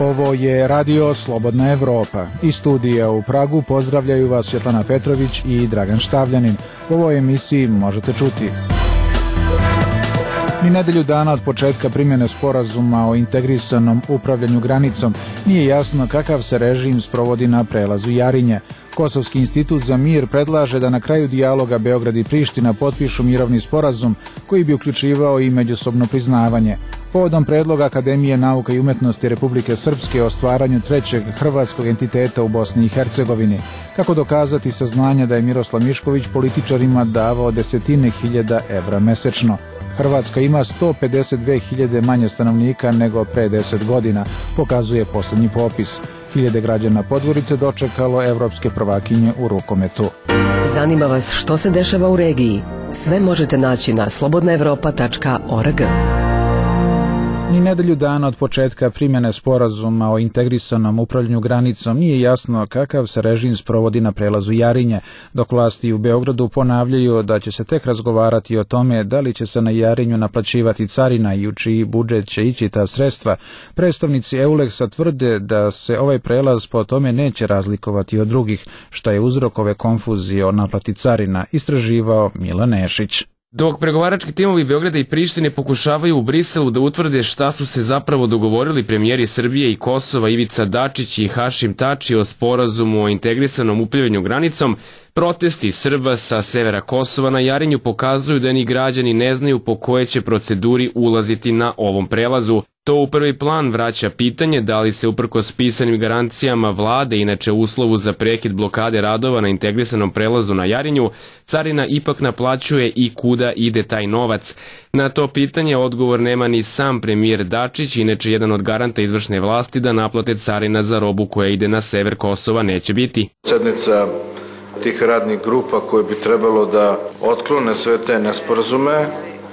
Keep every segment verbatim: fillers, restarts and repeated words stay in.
Ovo je Radio Slobodna Evropa. Iz studija u Pragu pozdravljaju vas Svetlana Petrović i Dragan Štavljanin. U ovoj emisiji možete čuti: ni nedelju dana od početka primjene sporazuma o integrisanom upravljanju granicom nije jasno kakav se režim sprovodi na prelazu Jarinje. Kosovski institut za mir predlaže da na kraju dijaloga Beograd i Priština potpišu mirovni sporazum koji bi uključivao i međusobno priznavanje. Povodom predloga Akademije nauka i umetnosti Republike Srpske o stvaranju trećeg hrvatskog entiteta u Bosni i Hercegovini, kako dokazati saznanja da je Miroslav Mišković političarima davao desetine hiljada evra mesečno. Hrvatska ima sto pedeset dve hiljade manje stanovnika nego pre deset godina, pokazuje poslednji popis. Hiljade građana Podgorice dočekalo evropske prvakinje u rukometu. Zanima vas što se dešava u regiji? Sve možete naći na slobodna evropa tačka org. Ni nedelju dana od početka primjene sporazuma o integrisanom upravljanju granicom nije jasno kakav se režim sprovodi na prelazu Jarinje, dok vlasti u Beogradu ponavljaju da će se tek razgovarati o tome da li će se na Jarinju naplaćivati carina i u čiji budžet će ići ta sredstva. Predstavnici Euleksa tvrde da se ovaj prelaz po tome neće razlikovati od drugih, što je uzrok ove konfuzije o naplati carina istraživao Milan Nešić. Dok pregovarački timovi Beograda i Prištine pokušavaju u Briselu da utvrde šta su se zapravo dogovorili premijeri Srbije i Kosova Ivica Dačić i Hašim Tači o sporazumu o integrisanom upravljanju granicom, protesti Srba sa severa Kosova na Jarinju pokazuju da ni građani ne znaju po kojoj će proceduri ulaziti na ovom prelazu. To u prvi plan vraća pitanje da li se uprkos pisanim garancijama vlade, inače uslovu za prekid blokade radova na integrisanom prelazu na Jarinju, carina ipak naplaćuje i kuda ide taj novac. Na to pitanje odgovor nema ni sam premijer Dačić, inače jedan od garanta izvršne vlasti da naplate carina za robu koja ide na sever Kosova neće biti. Sednica tih radnih grupa koje bi trebalo da otklone sve te nesporazume,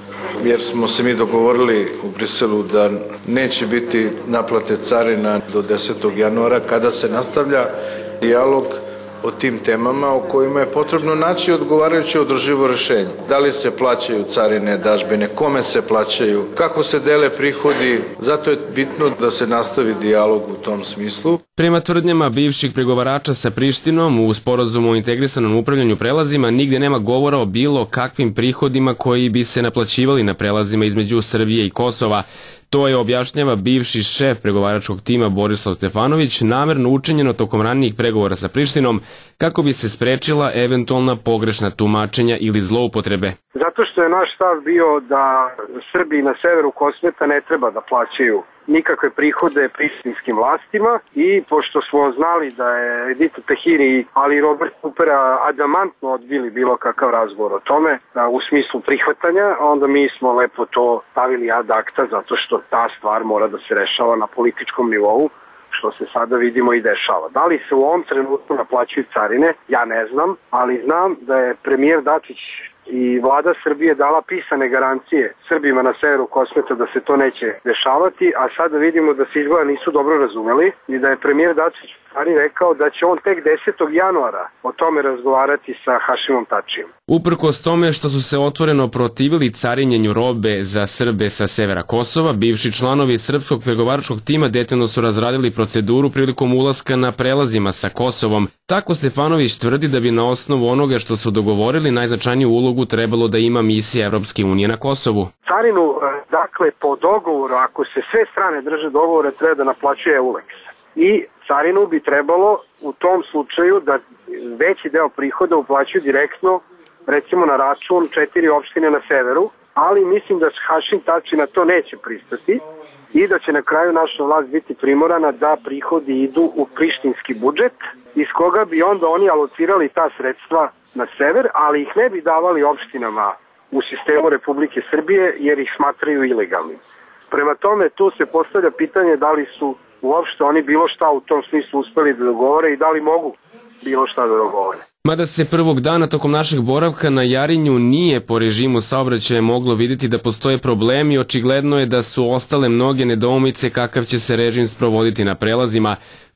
jer smo se mi dogovorili u Briselu da neće biti naplate carina do desetog januara kada se nastavlja dijalog o tim temama o kojima je potrebno naći odgovarajuće održivo rešenje. Da li se plaćaju carine, dažbine, kome se plaćaju, kako se dele prihodi, zato je bitno da se nastavi dijalog u tom smislu. Prema tvrdnjama bivših pregovarača sa Prištinom u sporazumu o integrisanom upravljanju prelazima nigde nema govora o bilo kakvim prihodima koji bi se naplaćivali na prelazima između Srbije i Kosova. To je, objašnjava bivši šef pregovaračkog tima Borislav Stefanović, namerno učinjeno tokom ranijih pregovora sa Prištinom kako bi se sprečila eventualna pogrešna tumačenja ili zloupotrebe. Zato što je naš stav bio da Srbi na severu Kosmeta ne treba da plaćaju nikakve prihode prištinskim vlastima i pošto smo znali da je Edita Tahiri, ali i Robert Kupera adamantno odbili bilo kakav razgovor o tome u smislu prihvatanja, onda mi smo lepo to stavili ad acta zato što ta stvar mora da se rešava na političkom nivou, što se sada vidimo i dešava. Da li se u ovom trenutku naplaćuju carine, ja ne znam, ali znam da je premijer Dačić i vlada Srbije dala pisane garancije Srbima na severu Kosmeta da se to neće dešavati, a sada vidimo da se izgleda nisu dobro razumeli i da je premijer Dačić stvari rekao da će on tek desetog januara o tome razgovarati sa Hašimom Tačijem. Uprkos tome što su se otvoreno protivili carinjenju robe za Srbe sa severa Kosova, bivši članovi srpskog pregovaračkog tima detaljno su razradili proceduru prilikom ulaska na prelazima sa Kosovom. Tako Stefanović tvrdi da bi na osnovu onoga što su dogovorili najznačajniju ulogu trebalo da ima misija Evropske unije na Kosovu. Carinu, dakle, po dogovoru, ako se sve strane drže dogovore, treba da naplaćuje Euleks. I carinu bi trebalo u tom slučaju da veći deo prihoda uplaćuju direktno, recimo na račun četiri opštine na severu, ali mislim da Hašim Tači na to neće pristati i da će na kraju naša vlast biti primorana da prihodi idu u prištinski budžet, iz koga bi onda oni alocirali ta sredstva na sever, ali ih ne bi davali opštinama u sistemu Republike Srbije jer ih smatraju ilegalnim. Prema tome, tu se postavlja pitanje da li su uopšte oni bilo šta u tom smislu uspeli da dogovore i da li mogu bilo šta da dogovore. Mada se prvog dana tokom našeg boravka na Jarinju nije po režimu saobraćaja moglo vidjeti da postoje problemi, očigledno je da su ostale mnoge nedoumice kakav će se režim sprovoditi na prelazima.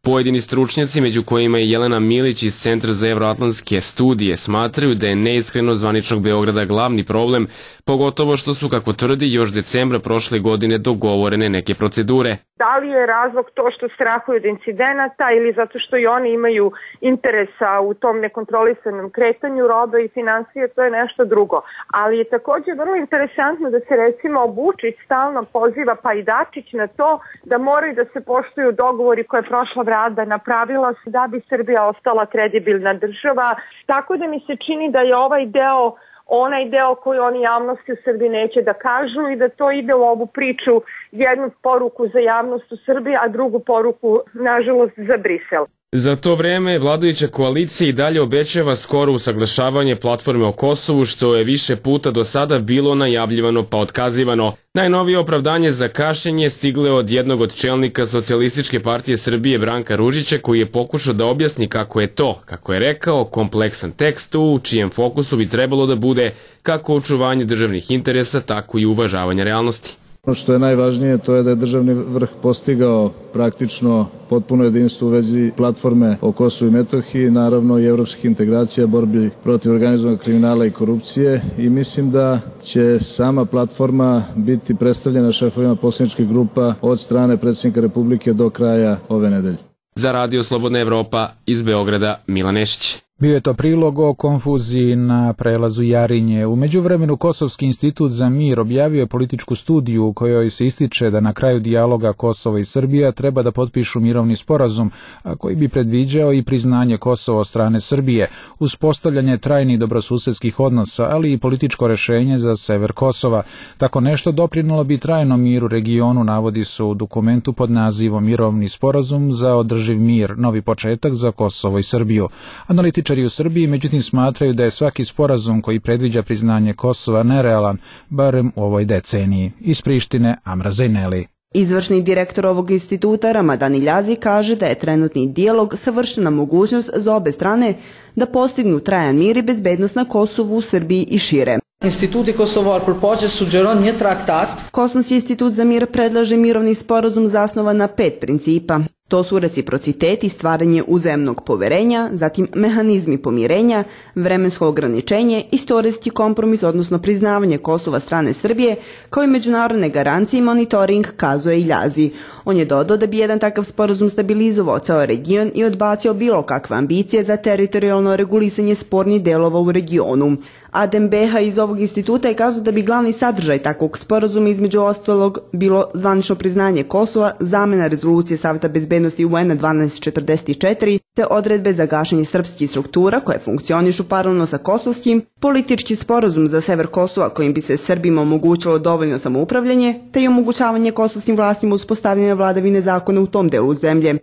Pojedini stručnjaci, među kojima je Jelena Milić iz Centra za evroatlantske studije, smatraju da je neiskrenost zvaničnog Beograda glavni problem, pogotovo što su, kako tvrdi, još decembra prošle godine dogovorene neke procedure. Da li je razlog to što strahuju od incidenata ili zato što i oni imaju interesa u tom nekontrolisanom kretanju robe i financije, to je nešto drugo. Ali je također vrlo interesantno da se recimo Vučić stalno poziva, pa i Dačić, na to da moraju da se poštuju dogovori koje je prošla vlada napravila da bi Srbija ostala kredibilna država. Tako da mi se čini da je ovaj deo onaj deo koji oni javnosti u Srbiji neće da kažu i da to ide u ovu priču, jednu poruku za javnost u Srbiji, a drugu poruku, nažalost, za Brisel. Za to vreme vladajuća koalicija i dalje obećava skoro usaglašavanje platforme o Kosovu, što je više puta do sada bilo najavljivano pa otkazivano. Najnovije opravdanje za kašnjenje stigle od jednog od čelnika Socijalističke partije Srbije Branka Ružića, koji je pokušao da objasni kako je to, kako je rekao, kompleksan tekst u čijem fokusu bi trebalo da bude kako očuvanje državnih interesa, tako i uvažavanje realnosti. Ono što je najvažnije to je da je državni vrh postigao praktično potpuno jedinstvo u vezi platforme o Kosovu i Metohiji, naravno i evropskih integracija, borbi protiv organizovanog kriminala i korupcije, i mislim da će sama platforma biti predstavljena šefovima poslaničkih grupa od strane predsjednika Republike do kraja ove nedelje. Za Radio Slobodna Evropa iz Beograda, Milan Nešić. Bio je to prilog o konfuziji na prelazu Jarinje. U međuvremenu Kosovski institut za mir objavio je političku studiju u kojoj se ističe da na kraju dijaloga Kosova i Srbija treba da potpišu mirovni sporazum, a koji bi predviđao i priznanje Kosova od strane Srbije, uspostavljanje trajnih dobrosusedskih odnosa, ali i političko rešenje za sever Kosova. Tako nešto doprinelo bi trajnom miru regionu, navodi se u dokumentu pod nazivom Mirovni sporazum za održiv mir, novi početak za Kosovo i Srbiju. Analitičari u Srbiji međutim smatraju da je svaki sporazum koji predviđa priznanje Kosova nerealan, barem u ovoj deceniji. Iz Prištine, Amra Zajneli. Izvršni direktor ovog instituta Ramadan Iljazi kaže da je trenutni dijalog savršena mogućnost za obe strane da postignu trajan mir i bezbednost na Kosovu, Srbiji i šire. Instituti Kosovar përpaqes sugjeron një traktat. Kosovski institut za mir predlaže mirovni sporazum zasnovan na pet principa. To su reciprocitet i stvaranje uzajamnog poverenja, zatim mehanizmi pomirenja, vremensko ograničenje, istorijski kompromis, odnosno priznavanje Kosova strane Srbije, kao i međunarodne garancije i monitoring, kazuje Iljazi. On je dodao da bi jedan takav sporazum stabilizovao ceo region i odbacio bilo kakve ambicije za teritorijalno regulisanje spornih delova u regionu. Adem Beha iz ovog instituta je kazao da bi glavni sadržaj takvog sporazuma između ostalog bilo zvanično priznanje Kosova, zamena rezolucije Saveta bezbednosti U N dvanaest četrdeset četiri, te odredbe za gašenje srpskih struktura koje funkcionišu paralelno sa kosovskim, politički sporazum za sever Kosova kojim bi se Srbima omogućilo dovoljno samoupravljanje, te i omogućavanje kosovskim vlastima uspostavljanja vladavine zakona u tom delu zemlje.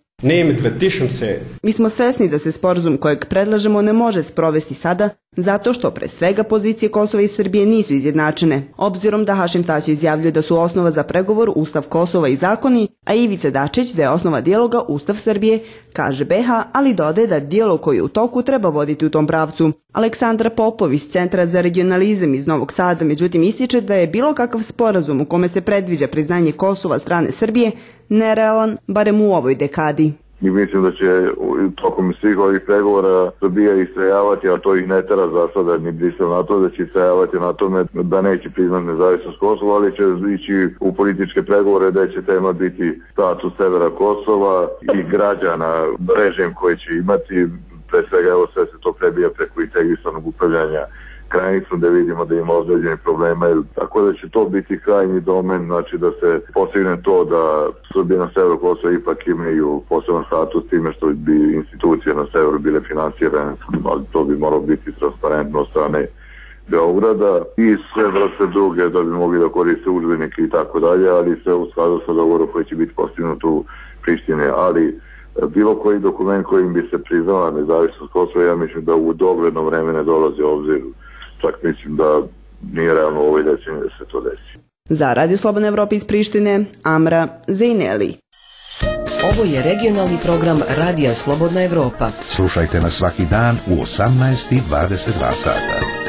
Mi smo svesni da se sporazum kojeg predlažemo ne može sprovesti sada, zato što pre svega pozicije Kosova i Srbije nisu izjednačene, obzirom da Hašim Tači izjavljuje da su osnova za pregovor Ustav Kosova i zakoni, a Ivica Dačić da je osnova dijaloga Ustav Srbije, kaže Beha, ali dodaje da dijalog koji je u toku treba voditi u tom pravcu. Aleksandra Popov iz Centra za regionalizam iz Novog Sada međutim ističe da je bilo kakav sporazum u kome se predviđa priznanje Kosova strane Srbije nerealan, barem u ovoj dekadi. I mislim da će tokom svih ovih pregovora Srbija istrajavati, a to ih ne tera za sada ni Brisel na to, da će istrajavati na tome da neće priznati nezavisnost Kosova, ali će ići u političke pregovore da će tema biti status severa Kosova i građana, režim koji će imati, pre svega evo sve se to prebija preko integrisanog upravljanja granicom, da vidimo da ima određenih problema, tako da će to biti krajnji domen, znači da se postigne to da Srbije na severu Kosova ipak imaju poseban status time što bi institucije na severu bile finansirane, ali to bi moralo biti transparentno od strane Beograda i sve vrste druge da bi mogli da koriste udžbenike i tako dalje, ali sve u skladu sa dogovorom koji će biti postignut u Prištine, ali bilo koji dokument kojim bi se priznala nezavisnost Kosova, ja mislim da u dogledno vreme ne dolazi u obzir. Čak mislim da nije realno u ovoj deceniji da se to desi. Za Radio Slobodna Evropa iz Prištine, Amra Zajneli. Ovo je regionalni program Radija Slobodna Evropa. Slušajte nas svaki dan u osamnaest i dvadeset dva sata.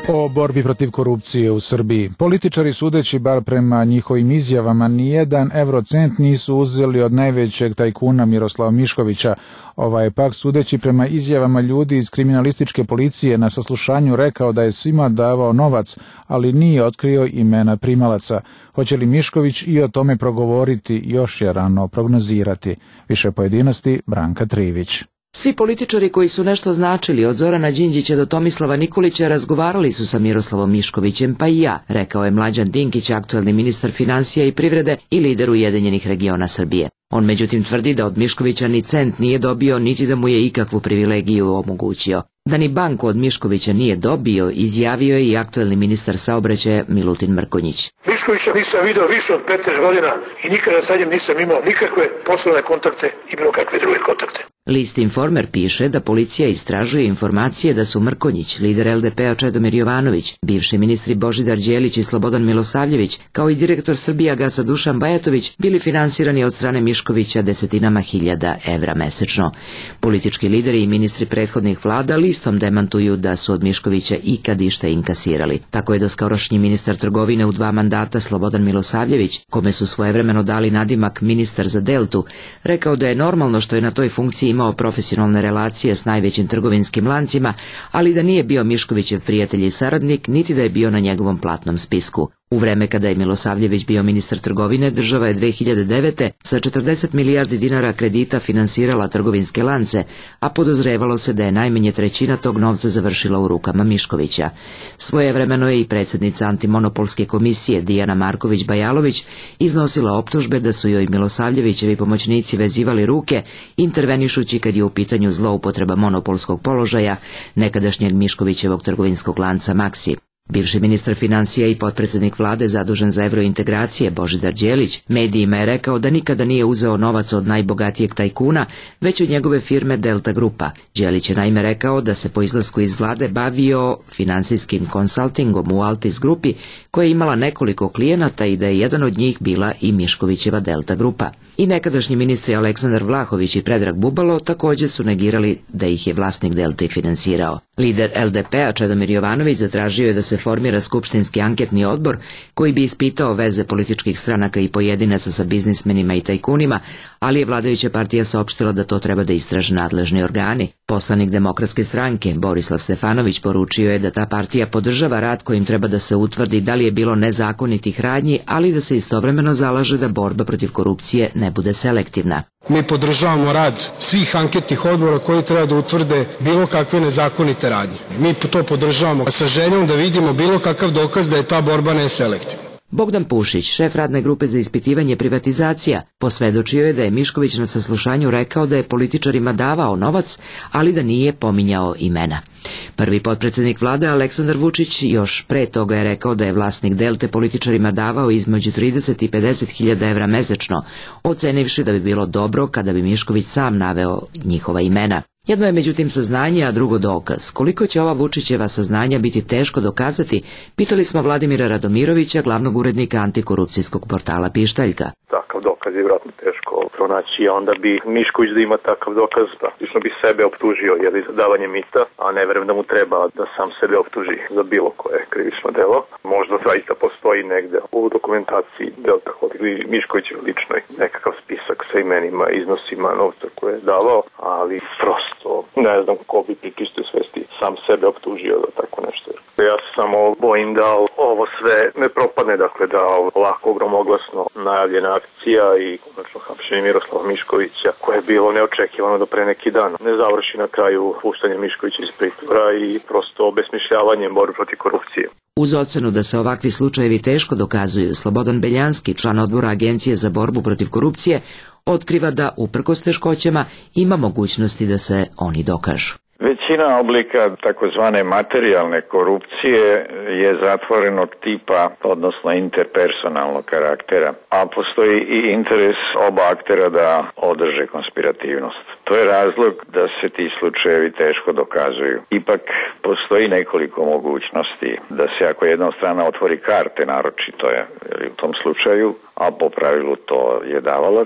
O borbi protiv korupcije u Srbiji. Političari, sudeći bar prema njihovim izjavama, nijedan eurocent nisu uzeli od najvećeg tajkuna Miroslava Miškovića. Ovaj je pak, sudeći prema izjavama ljudi iz kriminalističke policije, na saslušanju rekao da je svima davao novac, ali nije otkrio imena primalaca. Hoće li Mišković i o tome progovoriti, još je rano prognozirati. Više pojedinosti, Branka Trivić. Svi političari koji su nešto značili, od Zorana Đinđića do Tomislava Nikolića, razgovarali su sa Miroslavom Miškovićem, pa i ja, rekao je Mlađan Dinkić, aktuelni ministar financija i privrede i lider Ujedinjenih regiona Srbije. On međutim tvrdi da od Miškovića ni cent nije dobio, niti da mu je ikakvu privilegiju omogućio. Da ni banku od Miškovića nije dobio, izjavio je i aktuelni ministar saobraćaja Milutin Mrkonjić. Miškovića nisam video više od petnaest godina i nikada sa njim nisam imao nikakve poslovne kontakte i bilo kakve druge kontakte. List Informer piše da policija istražuje informacije da su Mrkonjić, lider el de pe a Čedomir Jovanović, bivši ministri Božidar Đelić i Slobodan Milosavljević, kao i direktor Srbijagasa Dušan Bajatović, bili finansirani od strane Miškovića desetinama hiljada evra mesečno. Politički lideri i ministri prethodnih vlada listom demantuju da su od Miškovića ikad išta inkasirali. Tako je doskorašnji ministar trgovine u dva mandata Slobodan Milosavljević, kome su svojevremeno dali nadimak ministar za Deltu, rekao da je normalno što je na toj funkciji imao profesionalne relacije s najvećim trgovinskim lancima, ali da nije bio Miškovićev prijatelj i saradnik, niti da je bio na njegovom platnom spisku. U vreme kada je Milosavljević bio ministar trgovine, država je dve hiljade devete. sa četrdeset milijardi dinara kredita finansirala trgovinske lance, a podozrevalo se da je najmanje trećina tog novca završila u rukama Miškovića. Svojevremeno je i predsjednica antimonopolske komisije Dijana Marković-Bajalović iznosila optužbe da su joj Milosavljevićevi pomoćnici vezivali ruke, intervenišući kad je u pitanju zloupotreba monopolskog položaja nekadašnjeg Miškovićevog trgovinskog lanca Maksi. Bivši ministar financija i potpredsjednik vlade zadužen za evrointegracije Božidar Đelić medijima je rekao da nikada nije uzeo novac od najbogatijeg tajkuna, već od njegove firme Delta Grupa. Đelić je naime rekao da se po izlasku iz vlade bavio finansijskim konsaltingom u Altis Grupi, koja je imala nekoliko klijenata i da je jedan od njih bila i Miškovićeva Delta Grupa. I nekadašnji ministri Aleksandar Vlahović i Predrag Bubalo također su negirali da ih je vlasnik Delte finansirao. Lider el de pe a Čedomir Jovanović zatražio je da se formira skupštinski anketni odbor koji bi ispitao veze političkih stranaka i pojedinaca sa biznismenima i tajkunima, ali je vladajuća partija saopštila da to treba da istraže nadležni organi. Poslanik Demokratske stranke Borislav Stefanović poručio je da ta partija podržava rad kojim treba da se utvrdi da li je bilo nezakonitih radnji, ali da se istovremeno zalaže da borba protiv korupcije ne bude selektivna. Mi podržavamo rad svih anketnih odbora koji treba da utvrde bilo kakve nezakonite radnje. Mi to podržavamo sa željom da vidimo bilo kakav dokaz da je ta borba neselektivna. Bogdan Pušić, šef radne grupe za ispitivanje privatizacija, posvedočio je da je Mišković na saslušanju rekao da je političarima davao novac, ali da nije pominjao imena. Prvi potpredsjednik vlade Aleksandar Vučić još pre toga je rekao da je vlasnik Delte političarima davao između trideset i pedeset hiljada evra mesečno, ocenivši da bi bilo dobro kada bi Mišković sam naveo njihova imena. Jedno je međutim saznanje, a drugo dokaz. Koliko će ova Vučićeva saznanja biti teško dokazati, pitali smo Vladimira Radomirovića, glavnog urednika antikorupcijskog portala Pištaljka. Takav dokaz je vjerojatno teško pronaći, a onda bi Mišković da ima takav dokaz, praktično bi sebe optužio jeli, za davanje mita, a ne verujem da mu treba da sam sebe optuži za bilo koje krivično delo. Možda zaista postoji negde u dokumentaciji Delta Holding ili Miškovićev ličnoj nekakav spisak sa imenima, iznosima novca koje je davao, ali prosto ne znam ko bi pri čistoj svesti sam sebe optužio za tako nešto. Ja se samo bojim da ovo sve ne propadne, dakle da ovako gromoglasno najavljena akcija i konačno hapšenje Miroslava Miškovića, koje je bilo neočekivano do pre neki dan, ne završi na kraju puštanjem Miškovića iz pritvora i prosto obesmišljavanjem borbe protiv korupcije. Uz ocenu da se ovakvi slučajevi teško dokazuju, Slobodan Beljanski, član odbora Agencije za borbu protiv korupcije, otkriva da, uprkos teškoćama, ima mogućnosti da se oni dokažu. Većina oblika takozvane materijalne korupcije je zatvorenog tipa, odnosno interpersonalnog karaktera, a postoji i interes oba aktera da održe konspirativnost. To je razlog da se ti slučajevi teško dokazuju. Ipak postoji nekoliko mogućnosti da se ako jedna strana otvori karte, naročito je u tom slučaju, a po pravilu to je davalac,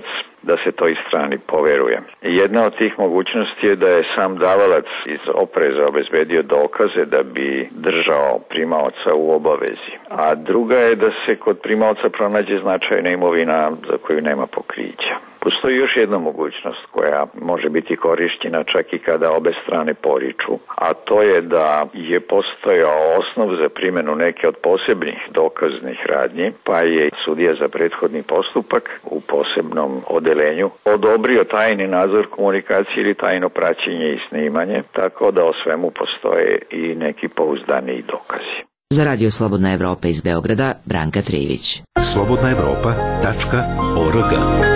da se toj strani poveruje. Jedna od tih mogućnosti je da je sam davalac iz opreza obezbedio dokaze da bi držao primaoca u obavezi. A druga je da se kod primaoca pronađe značajna imovina za koju nema pokrića. Postoji još jedna mogućnost koja može biti korišćena čak i kada obe strane poriču, a to je da je postojao osnov za primjenu neke od posebnih dokaznih radnji, pa je sudija za prethodni postupak u posebnom odelenju odobrio tajni nadzor komunikacije ili tajno praćenje i snimanje, tako da o svemu postoje i neki pouzdaniji dokazi. Za Radio Slobodna Evropa iz Beograda, Branka Trivić. slobodna evropa tačka org.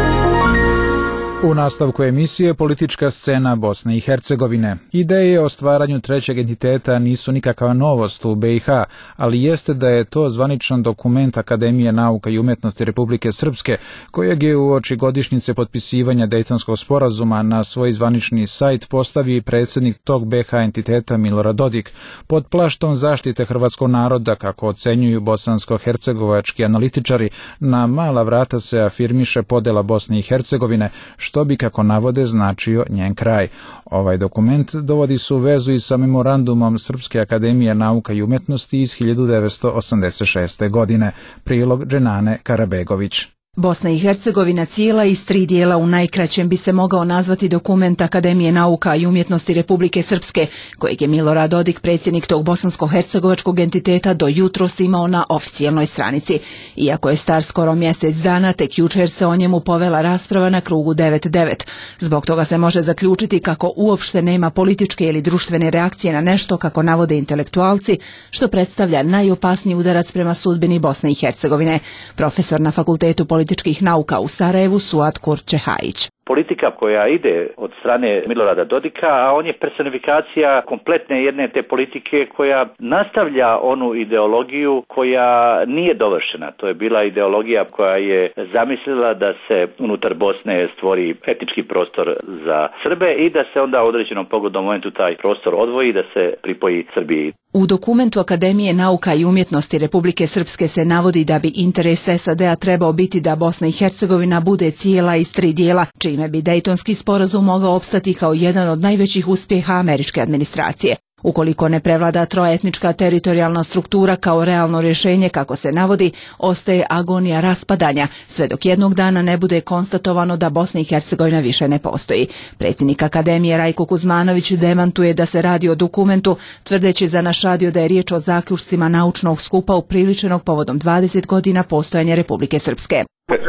U nastavku emisije politička scena Bosne i Hercegovine. Ideje o stvaranju trećeg entiteta nisu nikakva novost u be i ha, ali jeste da je to zvaničan dokument Akademije nauka i umetnosti Republike Srpske, kojeg je uoči godišnjice potpisivanja Dejtonskog sporazuma na svoj zvanični sajt postavio i predsjednik tog be ha entiteta Milorad Dodik, pod plaštom zaštite hrvatskog naroda, kako ocenjuju bosansko-hercegovački analitičari. Na mala vrata se afirmiše podela Bosne i Hercegovine, što bi, kako navode, značio njen kraj. Ovaj dokument dovodi se u vezu i sa memorandumom Srpske akademije nauka i umetnosti iz hiljadu devetsto osamdeset šeste. godine. Prilog Dženane Karabegović. Bosna i Hercegovina cijela iz tri dijela u najkraćem bi se mogao nazvati dokument Akademije nauka i umjetnosti Republike Srpske, kojeg je Milorad Dodik, predsjednik tog bosansko-hercegovačkog entiteta, do jutros imao na oficijelnoj stranici. Iako je star skoro mjesec dana, tek jučer se o njemu povela rasprava na krugu devet devet. Zbog toga se može zaključiti kako uopšte nema političke ili društvene reakcije na nešto, kako navode intelektualci, što predstavlja najopasniji udarac prema sudbini Bosne i Hercegovine. Profesor na Fakultetu političkih nauka u Sarajevu, Suad Kurčehajić. Politika koja ide od strane Milorada Dodika, a on je personifikacija kompletne jedne te politike koja nastavlja onu ideologiju koja nije dovršena. To je bila ideologija koja je zamislila da se unutar Bosne stvori etnički prostor za Srbe i da se onda u određenom pogodnom momentu taj prostor odvoji i da se pripoji Srbiji. U dokumentu Akademije nauka i umjetnosti Republike Srpske se navodi da bi interes es a de a trebao biti da Bosna i Hercegovina bude cijela iz tri dijela, čime bi Dejtonski sporazum mogao opstati kao jedan od najvećih uspjeha američke administracije. Ukoliko ne prevlada troetnička teritorijalna struktura kao realno rješenje, kako se navodi, ostaje agonija raspadanja, sve dok jednog dana ne bude konstatovano da Bosna i Hercegovina više ne postoji. Predsjednik Akademije Rajko Kuzmanović demantuje da se radi o dokumentu, tvrdeći za naš radio da je riječ o zaključcima naučnog skupa upriličenog povodom dvadeset godina postojanja Republike Srpske.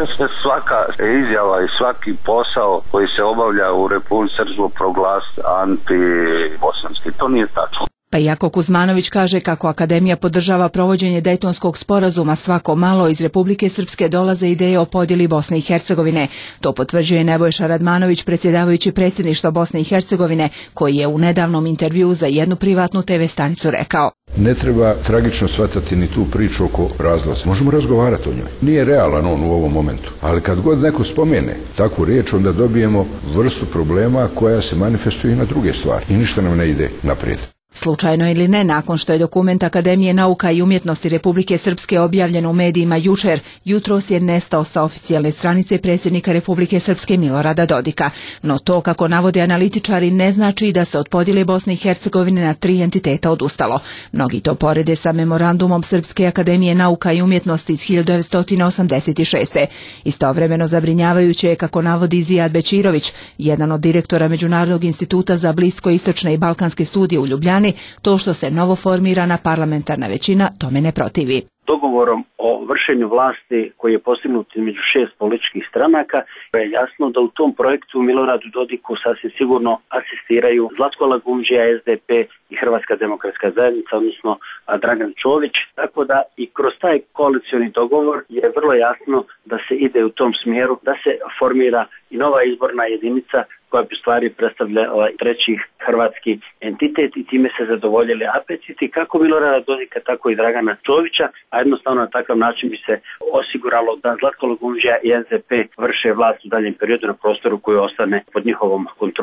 Svaka izjava i svaki posao koji se obavlja u Republici Srpskoj proglasiti antibosanski. To nije tačno. Pa iako Kuzmanović kaže kako Akademija podržava provođenje Dejtonskog sporazuma, svako malo iz Republike Srpske dolaze ideje o podjeli Bosne i Hercegovine. To potvrđuje Nebojša Radmanović, predsjedavajući predsjedništva Bosne i Hercegovine, koji je u nedavnom intervjuu za jednu privatnu te ve stanicu rekao: Ne treba tragično shvatati ni tu priču oko razlaza. Možemo razgovarati o njoj. Nije realan on u ovom momentu. Ali kad god neko spomene takvu riječ, onda dobijemo vrstu problema koja se manifestuje i na druge stvari. I ništa nam ne ide naprijed. Slučajno ili ne, nakon što je dokument Akademije nauka i umjetnosti Republike Srpske objavljen u medijima jučer, jutros je nestao sa oficijelne stranice predsjednika Republike Srpske Milorada Dodika. No to, kako navode analitičari, ne znači da se od podjele Bosne i Hercegovine na tri entiteta odustalo. Mnogi to porede sa memorandumom Srpske akademije nauka i umjetnosti iz hiljadu devetsto osamdeset šeste. Istovremeno zabrinjavajuće je, kako navodi Zijad Bećirović, jedan od direktora Međunarodnog instituta za bliskoistočne i balkanske studije u Ljubljani, to što se novo formirana parlamentarna većina tome ne protivi. Dogovorom o vršenju vlasti koji je postignut između šest političkih stranaka je jasno da u tom projektu Miloradu Dodiku sasvim sigurno asistiraju Zlatko Lagumdžija, es de pe i Hrvatska demokratska zajednica, odnosno Dragan Čović, tako da i kroz taj koalicioni dogovor je vrlo jasno da se ide u tom smjeru, da se formira i nova izborna jedinica koja bi u stvari predstavljala treći hrvatski entitet i time se zadovoljili apetiti kako Milorada Dodika, tako i Dragana Čovića, a jednostavno na takav način bi se osiguralo da Zlatko Lagumdžija i es de pe vrše vlast u daljem periodu na prostoru koji ostane pod njihovom kontrolom.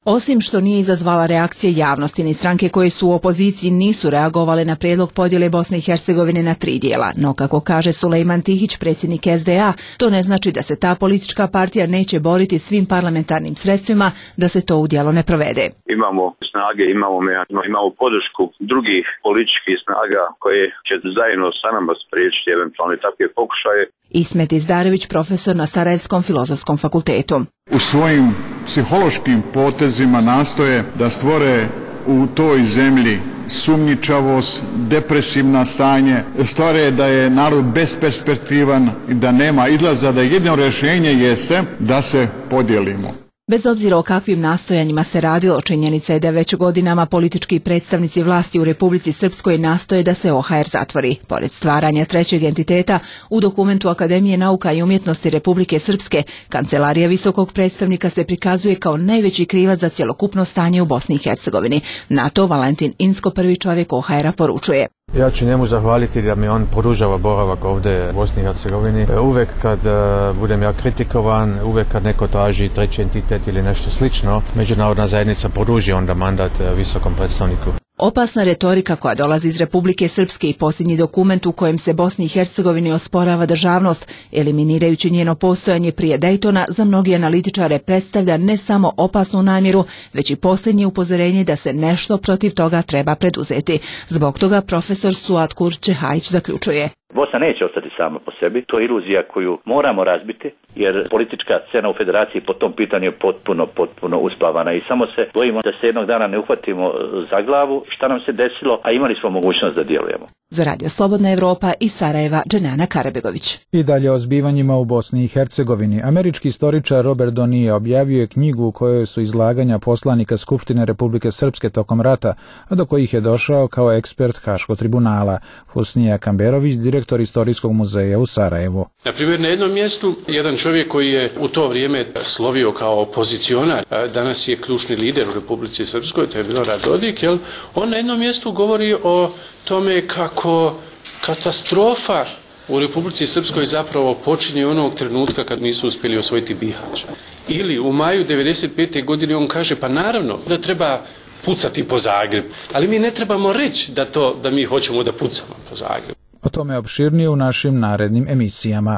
Osim što nije izazvala reakcije javnosti, ni stranke koje su u opoziciji nisu reagovale na prijedlog podjele Bosne i Hercegovine na tri dijela. No, kako kaže Sulejman Tihić, predsjednik S D A, to ne znači da se ta politička partija neće boriti svim parlamentarnim sredstvima da se to u djelo ne provede. Imamo snage, imamo mehanizme, imamo podršku drugih političkih snaga koje će zajedno sa nama spriječiti eventualne takve pokušaje. Ismet Izdarević, profesor na Sarajevskom filozofskom fakultetu. U svojim psihološkim potezima nastoje da stvore u toj zemlji sumnjičavost, depresivna stanje, stvore da je narod besperspektivan i da nema izlaza, da jedino rješenje jeste da se podijelimo. Bez obzira o kakvim nastojanjima se radilo, činjenica je da već godinama politički predstavnici vlasti u Republici Srpskoj nastoje da se O H R zatvori. Pored stvaranja trećeg entiteta, u dokumentu Akademije nauka i umjetnosti Republike Srpske, Kancelarija visokog predstavnika se prikazuje kao najveći krivac za cjelokupno stanje u Bosni i Hercegovini. Na to Valentin Insko, prvi čovjek O H R-a, poručuje. Ja ću njemu zahvaliti da mi on produžava boravak ovdje u Bosni i Hercegovini. Uvijek kad uh, budem ja kritikovan, uvijek kad neko traži treći entitet ili nešto slično, međunarodna zajednica produži onda mandat uh, visokom predstavniku. Opasna retorika koja dolazi iz Republike Srpske i posljednji dokument u kojem se Bosni i Hercegovini osporava državnost, eliminirajući njeno postojanje prije Daytona, za mnogi analitičare predstavlja ne samo opasnu namjeru, već i posljednje upozorenje da se nešto protiv toga treba preduzeti. Zbog toga profesor Suat Kurčehajić zaključuje. Bosna neće ostati sama po sebi, to je iluzija koju moramo razbiti, jer politička scena u federaciji po tom pitanju je potpuno, potpuno uspavana i samo se bojimo da se jednog dana ne uhvatimo za glavu šta nam se desilo, a imali smo mogućnost da djelujemo. Za Radio Slobodna Evropa iz Sarajeva, Dženana Karabegović. I dalje o zbivanjima u Bosni i Hercegovini. Američki istoričar Robert Donije objavio je knjigu u kojoj su izlaganja poslanika Skupštine Republike Srpske tokom rata, a do kojih je došao kao ekspert Haškog tribunala. Husnija Kamberović, direktor Istorijskog muzeja u Sarajevu. Na primjer, na jednom mjestu jedan čovjek koji je u to vrijeme slovio kao opozicionar, danas je ključni lider u Republici Srpskoj, to je Milorad Dodik, jel? On na jednom mjestu govori o tome kako katastrofa u Republici Srpskoj zapravo počinje onog trenutka kad nisu uspjeli osvojiti Bihać. Ili u maju devedeset pete godine on kaže, pa naravno da treba pucati po Zagrebu, ali mi ne trebamo reći da, to, da mi hoćemo da pucamo po Zagrebu. O tome opširnije u našim narednim emisijama.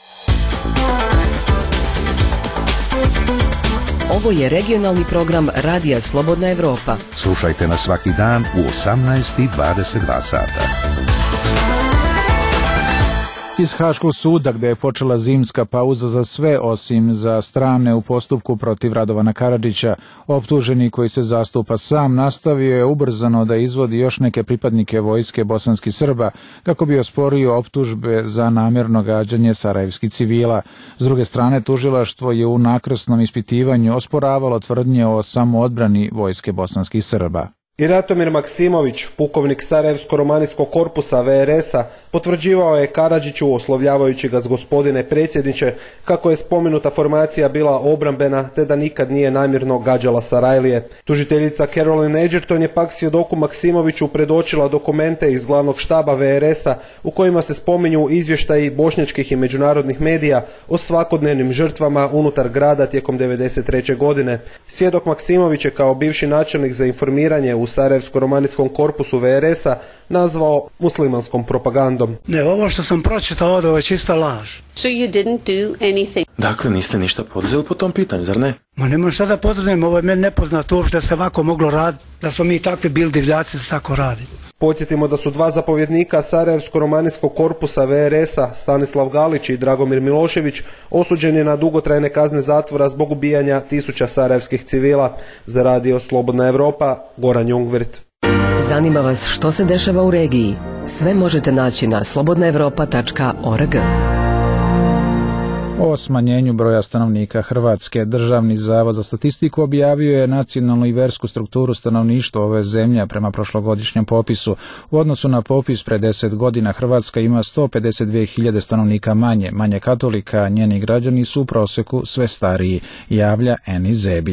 Ovo je regionalni program Radija Slobodna Evropa. Slušajte nas svaki dan u osamnaest i dvadeset dva sata. Iz Haškog suda, gdje je počela zimska pauza za sve osim za strane u postupku protiv Radovana Karadžića, optuženi koji se zastupa sam nastavio je ubrzano da izvodi još neke pripadnike vojske bosanskih Srba kako bi osporio optužbe za namjerno gađanje sarajevskih civila. S druge strane, tužilaštvo je u nakrsnom ispitivanju osporavalo tvrdnje o samoodbrani vojske bosanskih Srba. I Ratomir Maksimović, pukovnik Sarajevsko-romanijskog korpusa V R S-a, potvrđivao je Karadžiću, oslovljavajući ga s gospodine predsjedniče, kako je spomenuta formacija bila obrambena te da nikad nije namjerno gađala Sarajlije. Tužiteljica Caroline Edgerton je pak svjedoku Maksimoviću predočila dokumente iz glavnog štaba V R S-a u kojima se spominju izvještaji bošnjačkih i međunarodnih medija o svakodnevnim žrtvama unutar grada tijekom devedeset treće godine. Svjedok Maksimović je kao bivši načelnik za informiranje u Sarajevsko-romanijskom korpusu V R S-a nazvao muslimanskom propagandom. Ne, ovo što sam pročitao ovdje je čista laž. So you didn't do anything. Dakle, niste ništa poduzeli po tom pitanju, zar ne? Ma nemam šta da poduzem, ovo je meni nepoznato uopšte da se ovako moglo raditi, da smo mi takvi bili divljaci da se tako radi. Podsjetimo da su dva zapovjednika Sarajevsko-romanijskog korpusa V R S-a, Stanislav Galić i Dragomir Milošević, osuđeni na dugotrajne kazne zatvora zbog ubijanja tisuća sarajevskih civila. Za Radio Slobodna Evropa, Goran Jungvirt. Zanima vas što se dešava u regiji? Sve možete naći na slobodna evropa tačka org. O smanjenju broja stanovnika Hrvatske, Državni zavod za statistiku objavio je nacionalnu i versku strukturu stanovništva ove zemlje prema prošlogodišnjem popisu. U odnosu na popis pre deset godina Hrvatska ima sto pedeset dvije hiljade stanovnika manje, manje katolika, njeni građani su u prosjeku sve stariji, javlja Eni Zebić.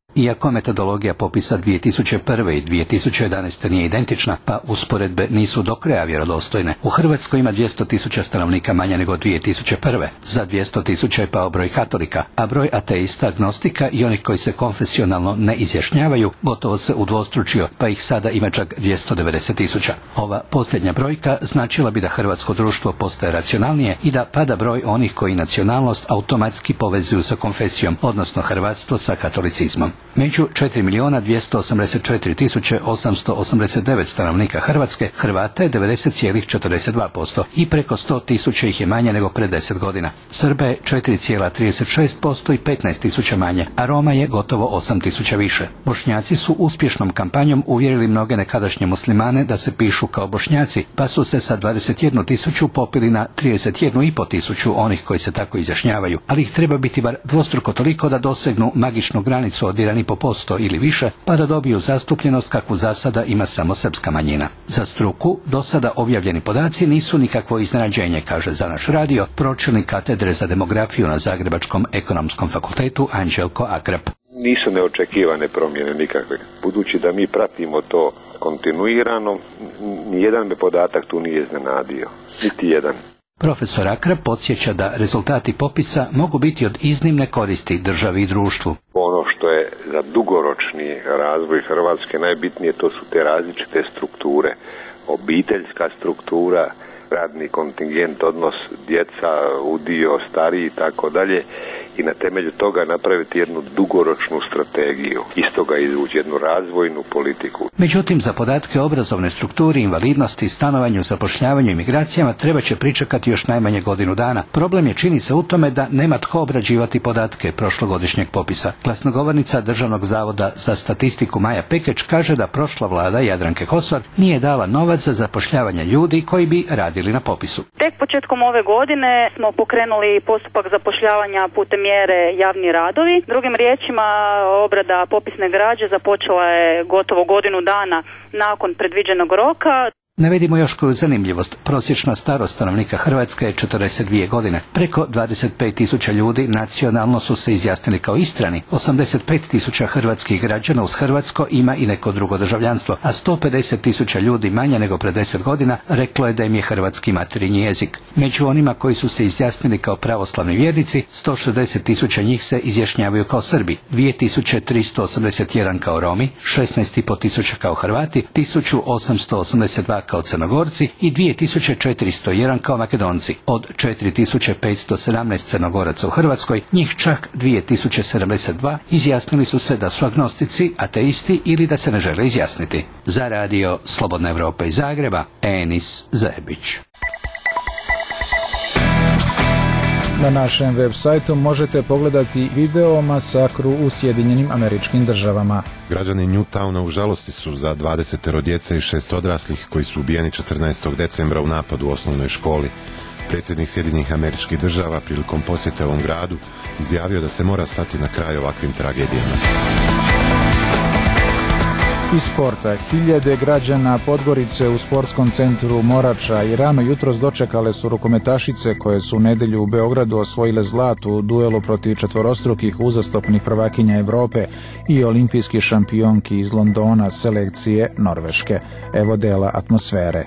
Iako metodologija popisa dvije tisuće prve i dvije tisuće jedanaeste nije identična, pa usporedbe nisu do kraja vjerodostojne, u Hrvatskoj ima dvjesto tisuća stanovnika manje nego dvije tisuće prve. Za dvjesto tisuća je pao broj katolika, a broj ateista, agnostika i onih koji se konfesionalno ne izjašnjavaju gotovo se udvostručio, pa ih sada ima čak dvjesto devedeset tisuća. Ova posljednja brojka značila bi da hrvatsko društvo postaje racionalnije i da pada broj onih koji nacionalnost automatski povezuju sa konfesijom, odnosno hrvatstvo sa katolicizmom. Među četiri milijuna dvjesto osamdeset četiri tisuće osamsto osamdeset devet stanovnika Hrvatske, Hrvata je devedeset zarez četrdeset dva posto i preko sto tisuća ih je manje nego pred deset godina. Srba je četiri zarez trideset šest posto i petnaest tisuća manje, a Roma je gotovo osam tisuća više. Bošnjaci su uspješnom kampanjom uvjerili mnoge nekadašnje muslimane da se pišu kao Bošnjaci, pa su se sa dvadeset jednu tisuću popili na trideset jednu i pol tisuću onih koji se tako izjašnjavaju, ali ih treba biti bar dvostruko toliko da dosegnu magičnu granicu od jedan i pol posto ili više, pa da dobiju zastupljenost kakvu za sada ima samo srpska manjina. Za struku do sada objavljeni podaci nisu nikakvo iznenađenje, kaže za naš radio pročelnik katedre za demografiju na Zagrebačkom ekonomskom fakultetu Anđelko Akrap. Nisu neočekivane promjene nikakve. Budući da mi pratimo to kontinuirano, nijedan me podatak tu nije iznenadio. Niti jedan. Profesor Akrap podsjeća da rezultati popisa mogu biti od iznimne koristi državi i društvu. Ono što je za dugoročni razvoj Hrvatske najbitnije, to su te različite strukture. Obiteljska struktura, radni kontingent, odnos djeca, udio, stariji i tako dalje. I na temelju toga napraviti jednu dugoročnu strategiju, iz toga izvući jednu razvojnu politiku. Međutim, za podatke o obrazovnoj strukturi, invalidnosti, stanovanju, zapošljavanju i migracijama treba će pričekati još najmanje godinu dana. Problem je, čini se, u tome da nema tko obrađivati podatke prošlogodišnjeg popisa. Glasnogovornica Državnog zavoda za statistiku Maja Pekeć kaže da prošla vlada Jadranke Kosor nije dala novac za zapošljavanje ljudi koji bi radili na popisu. Tek početkom ove godine smo pokrenuli postupak zapošljavanja putem mjere javni radovi. Drugim riječima, obrada popisne građe započela je gotovo godinu dana nakon predviđenog roka. Navedimo još koju zanimljivost. Prosječna starost stanovnika Hrvatske je četrdeset dvije godine. Preko dvadeset pet tisuća ljudi nacionalno su se izjasnili kao Istrani. osamdeset pet tisuća hrvatskih građana uz hrvatsko ima i neko drugo državljanstvo, a sto pedeset tisuća ljudi manje nego pred deset godina reklo je da im je hrvatski materinji jezik. Među onima koji su se izjasnili kao pravoslavni vjernici, sto šezdeset tisuća njih se izjašnjavaju kao Srbi, dvije tisuće tristo osamdeset jedan kao Romi, šesnaest i pol tisuća kao Hrvati, tisuću osamsto osamdeset dva kao Crnogorci i dvije tisuće četiristo jedan kao Makedonci. Od četiri tisuće petsto sedamnaest Crnogoraca u Hrvatskoj, njih čak dvije tisuće sedamdeset dva izjasnili su se da su agnostici, ateisti ili da se ne žele izjasniti. Za radio Slobodna Evropa iz Zagreba, Enis Zebić. Na našem web sajtu možete pogledati video o masakru u Sjedinjenim Američkim Državama. Građani Newtowna u žalosti su za dvadeset djece i šest odraslih koji su ubijeni četrnaestog decembra u napadu u osnovnoj školi. Predsjednik Sjedinjenih Američkih Država prilikom posjete ovom gradu izjavio da se mora stati na kraj ovakvim tragedijama. Iz sporta, hiljade građana Podgorice u sportskom centru Morača i rano jutros dočekale su rukometašice koje su u nedjelju u Beogradu osvojile zlato u duelu protiv četvorostrukih uzastopnih prvakinja Europe i olimpijskih šampionki iz Londona selekcije Norveške. Evo dela atmosfere.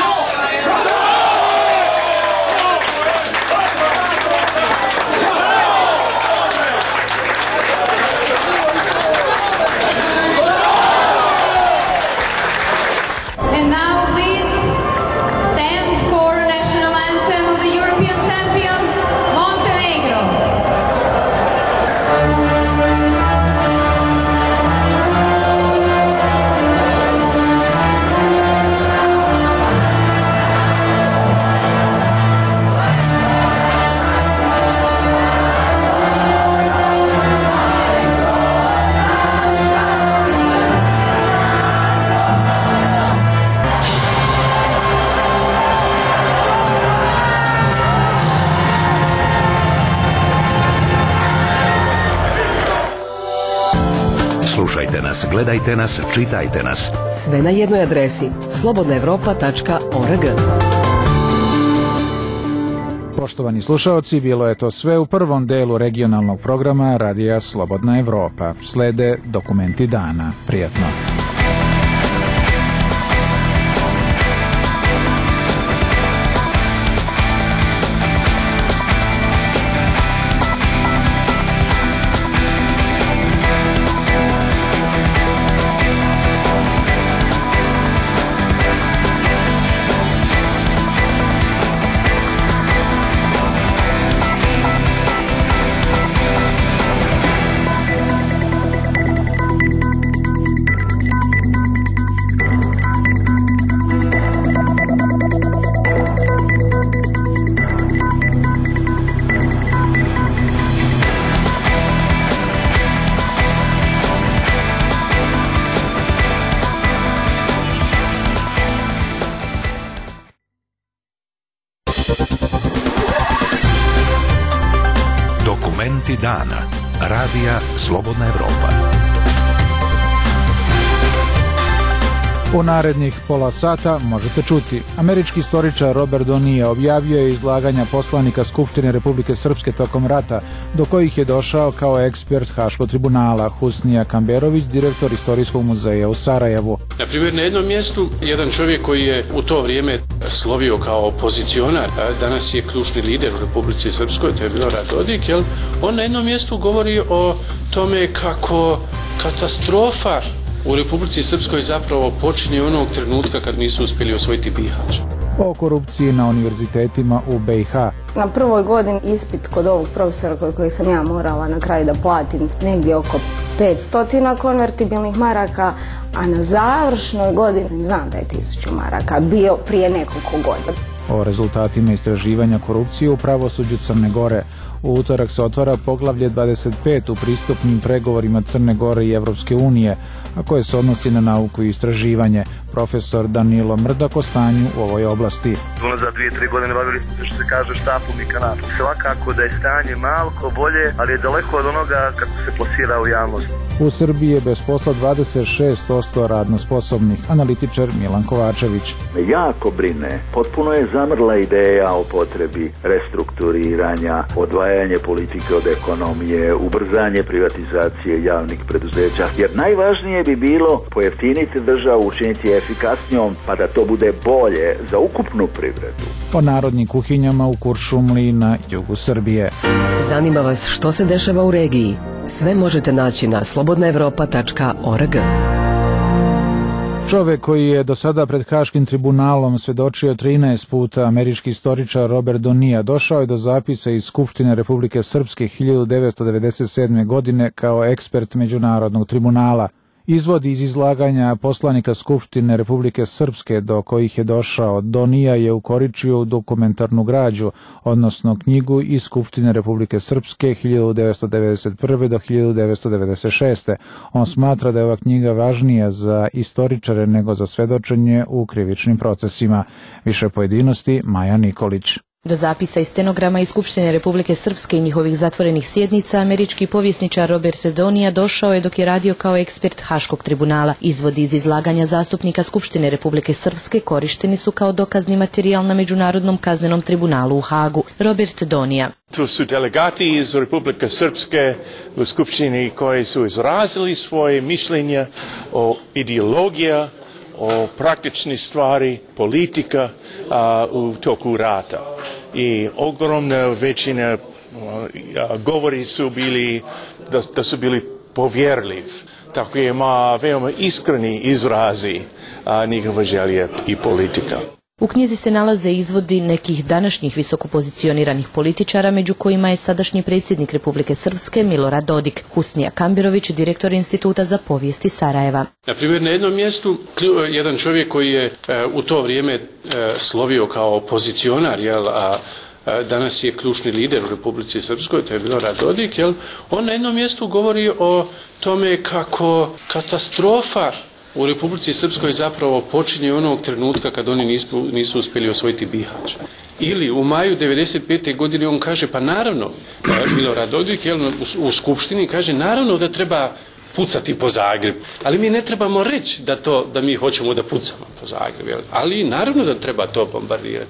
Slušajte nas, gledajte nas, čitajte nas. Sve na jednoj adresi slobodna evropa tačka org. Poštovani slušaoci, bilo je to sve u prvom delu regionalnog programa Radija Slobodna Evropa. Slede dokumenti dana. Prijatno. Dokumenti dana. Radija Slobodna Evropa. U narednih pola sata možete čuti. Američki istoričar Robert Donija objavio je izlaganja poslanika Skupštine Republike Srpske tokom rata, do kojih je došao kao ekspert Haškog tribunala. Husnija Kamberović, direktor Istorijskog muzeja u Sarajevu. Na primjer, na jednom mjestu jedan čovjek koji je u to vrijeme slovio kao opozicionar, danas je ključni lider u Republici Srpskoj, to je Milorad Dodik, jel? On na jednom mjestu govori o tome kako katastrofa u Republici Srpskoj zapravo počinje onog trenutka kad nisu uspjeli osvojiti Bihać. O korupciji na univerzitetima u B i H. Na prvoj godini ispit kod ovog profesora koji sam ja morala na kraju da platim negdje oko petsto konvertibilnih maraka, a na završnoj godini znam da je tisuću maraka bio prije nekoliko godina. O rezultatima istraživanja korupcije u pravosuđu Crne Gore. U utorak se otvara poglavlje dvadeset pet u pristupnim pregovorima Crne Gore i Evropske unije, a koje se odnosi na nauku i istraživanje. Profesor Danilo Mrdak o stanju u ovoj oblasti. Unazad dvije, tri godine bavili smo se, što se kaže, štapom i kanapom. Svakako da je stanje malko bolje, ali je daleko od onoga kako se plasira u javnost. U Srbiji je bez posla dvadeset šest posto radno sposobnih. Analitičar Milan Kovačević. Me jako brine. Potpuno je zamrla ideja o potrebi restrukturiranja, odvajanje politike od ekonomije, ubrzanje privatizacije javnih preduzeća. Jer najvažnije bi bilo pojeftiniti državu, učiniti je efikasnijom, pa da to bude bolje za ukupnu privredu. O narodnim kuhinjama u Kuršumliji na jugu Srbije. Zanima vas što se dešava u regiji? Sve možete naći na slobodna evropa tačka org. Čovek koji je do sada pred Haškim tribunalom svedočio trinaest puta, američki istoričar Robert Donija, došao je do zapisa iz Skupštine Republike Srpske hiljadu devetsto devedeset sedme. godine kao ekspert Međunarodnog tribunala. Izvod iz izlaganja poslanika Skupštine Republike Srpske do kojih je došao Donija je ukoričio u dokumentarnu građu, odnosno knjigu iz Skupštine Republike Srpske hiljadu devetsto devedeset prve. do hiljadu devetsto devedeset šeste. On smatra da je ova knjiga važnija za istoričare nego za svedočenje u krivičnim procesima. Više pojedinosti Maja Nikolić. Do zapisa i stenograma iz Skupštine Republike Srpske i njihovih zatvorenih sjednica američki povjesničar Robert Donija došao je dok je radio kao ekspert Haškog tribunala. Izvodi iz izlaganja zastupnika Skupštine Republike Srpske korišteni su kao dokazni materijal na Međunarodnom kaznenom tribunalu u Hagu. Robert Donija. Tu su delegati iz Republike Srpske u Skupštini koji su izrazili svoje mišljenja o ideologija, o praktični stvari, politika a, u toku rata. I ogromna većina a, a, govori su bili, da, da su bili povjerljiv. Tako je ima veoma iskreni izrazi a, njihova želja i politika. U knjizi se nalaze izvodi nekih današnjih visokopozicioniranih političara, među kojima je sadašnji predsjednik Republike Srpske Milorad Dodik. Husnija Kamberović, direktor Instituta za povijest iz Sarajeva. Na primjer, na jednom mjestu jedan čovjek koji je u to vrijeme slovio kao opozicionar, jel, a danas je ključni lider u Republici Srpskoj, to je Milorad Dodik, jel, on na jednom mjestu govori o tome kako katastrofa u Republici Srpskoj zapravo počinje onog trenutka kad oni nisu, nisu uspjeli osvojiti Bihać. Ili u maju devedeset pete. godine on kaže, pa naravno, Milorad Dodik jel, u, u Skupštini kaže, naravno da treba pucati po Zagrebu, ali mi ne trebamo reći da, to, da mi hoćemo da pucamo po Zagrebu, jel? Ali naravno da treba to bombardirati.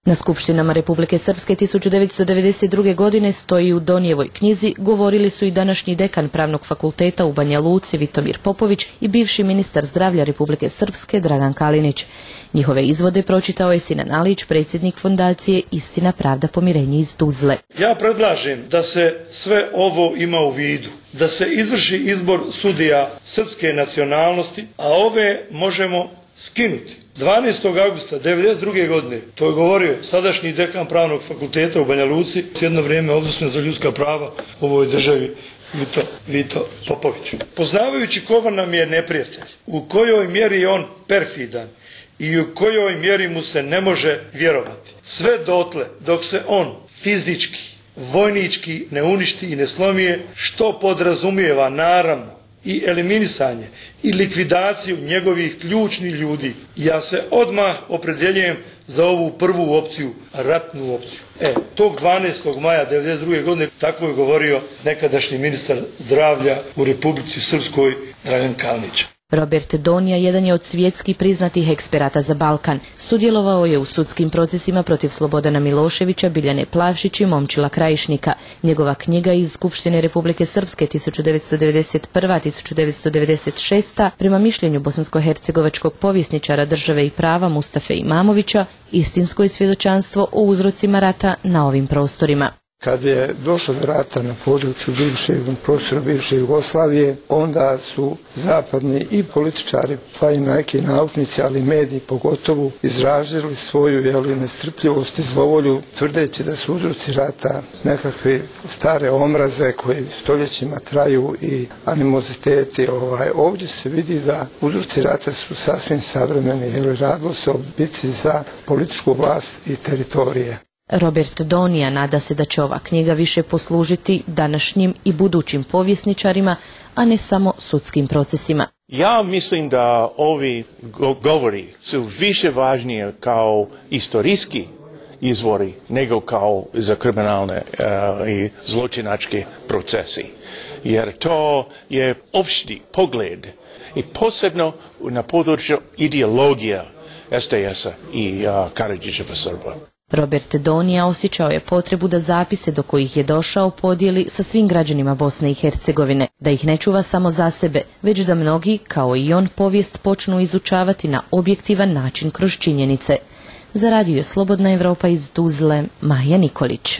Na skupštinama Republike Srpske tisuću devetsto devedeset druge. godine stoji u Donijevoj knjizi, govorili su i današnji dekan Pravnog fakulteta u Banja Luci Vitomir Popović i bivši ministar zdravlja Republike Srpske Dragan Kalinić. Njihove izvode pročitao je Sinan Alić, predsjednik fondacije Istina, pravda, pomirenje iz Tuzle. Ja predlažem da se sve ovo ima u vidu, da se izvrši izbor sudija srpske nacionalnosti, a ove možemo skinuti. dvanaestog augusta devedeset druge. godine, to je govorio sadašnji dekan Pravnog fakulteta u Banja Luci, jedno vrijeme ombudsman za ljudska prava u ovoj državi, Vito, Vito Popović. Poznavajući koga nam je neprijatelj, u kojoj mjeri je on perfidan i u kojoj mjeri mu se ne može vjerovati. Sve dotle dok se on fizički, vojnički ne uništi i ne slomije, što podrazumijeva naravno i eliminisanje i likvidaciju njegovih ključnih ljudi. Ja se odmah opredjeljujem za ovu prvu opciju, ratnu opciju. E, tog dvanaestog maja devedeset druge. godine tako je govorio nekadašnji ministar zdravlja u Republici Srpskoj Dragan Kalinić. Robert Donija jedan je od svjetski priznatih eksperata za Balkan. Sudjelovao je u sudskim procesima protiv Slobodana Miloševića, Biljane Plavšić i Momčila Krajišnika. Njegova knjiga iz Skupštine Republike Srpske tisuću devetsto devedeset prve. do tisuću devetsto devedeset šeste. prema mišljenju bosansko-hercegovačkog povjesničara države i prava Mustafe Imamovića, istinsko je svjedočanstvo o uzrocima rata na ovim prostorima. Kad je došlo do rata na području bivšeg prostoru bivše Jugoslavije, onda su zapadni i političari, pa i neki naučnici, ali mediji pogotovo, izražili svoju jeli, nestrpljivost i zlovolju, tvrdeći da su uzroci rata nekakve stare omraze koje stoljećima traju i animoziteti. Ovaj. Ovdje se vidi da uzroci rata su sasvim savremeni, jer radilo se o bitci za političku vlast i teritorije. Robert Donija nada se da će ova knjiga više poslužiti današnjim i budućim povjesničarima, a ne samo sudskim procesima. Ja mislim da ovi go- govori su više važnije kao istorijski izvori nego kao za kriminalne uh, i zločinačke procesi. Jer to je opšti pogled i posebno na području ideologija S D S-a i uh, Karadžićeva Srba. Robert Donija osjećao je potrebu da zapise do kojih je došao podijeli sa svim građanima Bosne i Hercegovine, da ih ne čuva samo za sebe, već da mnogi, kao i on, povijest počnu izučavati na objektivan način kroz činjenice. Za radio Slobodna Evropa iz Tuzle, Maja Nikolić.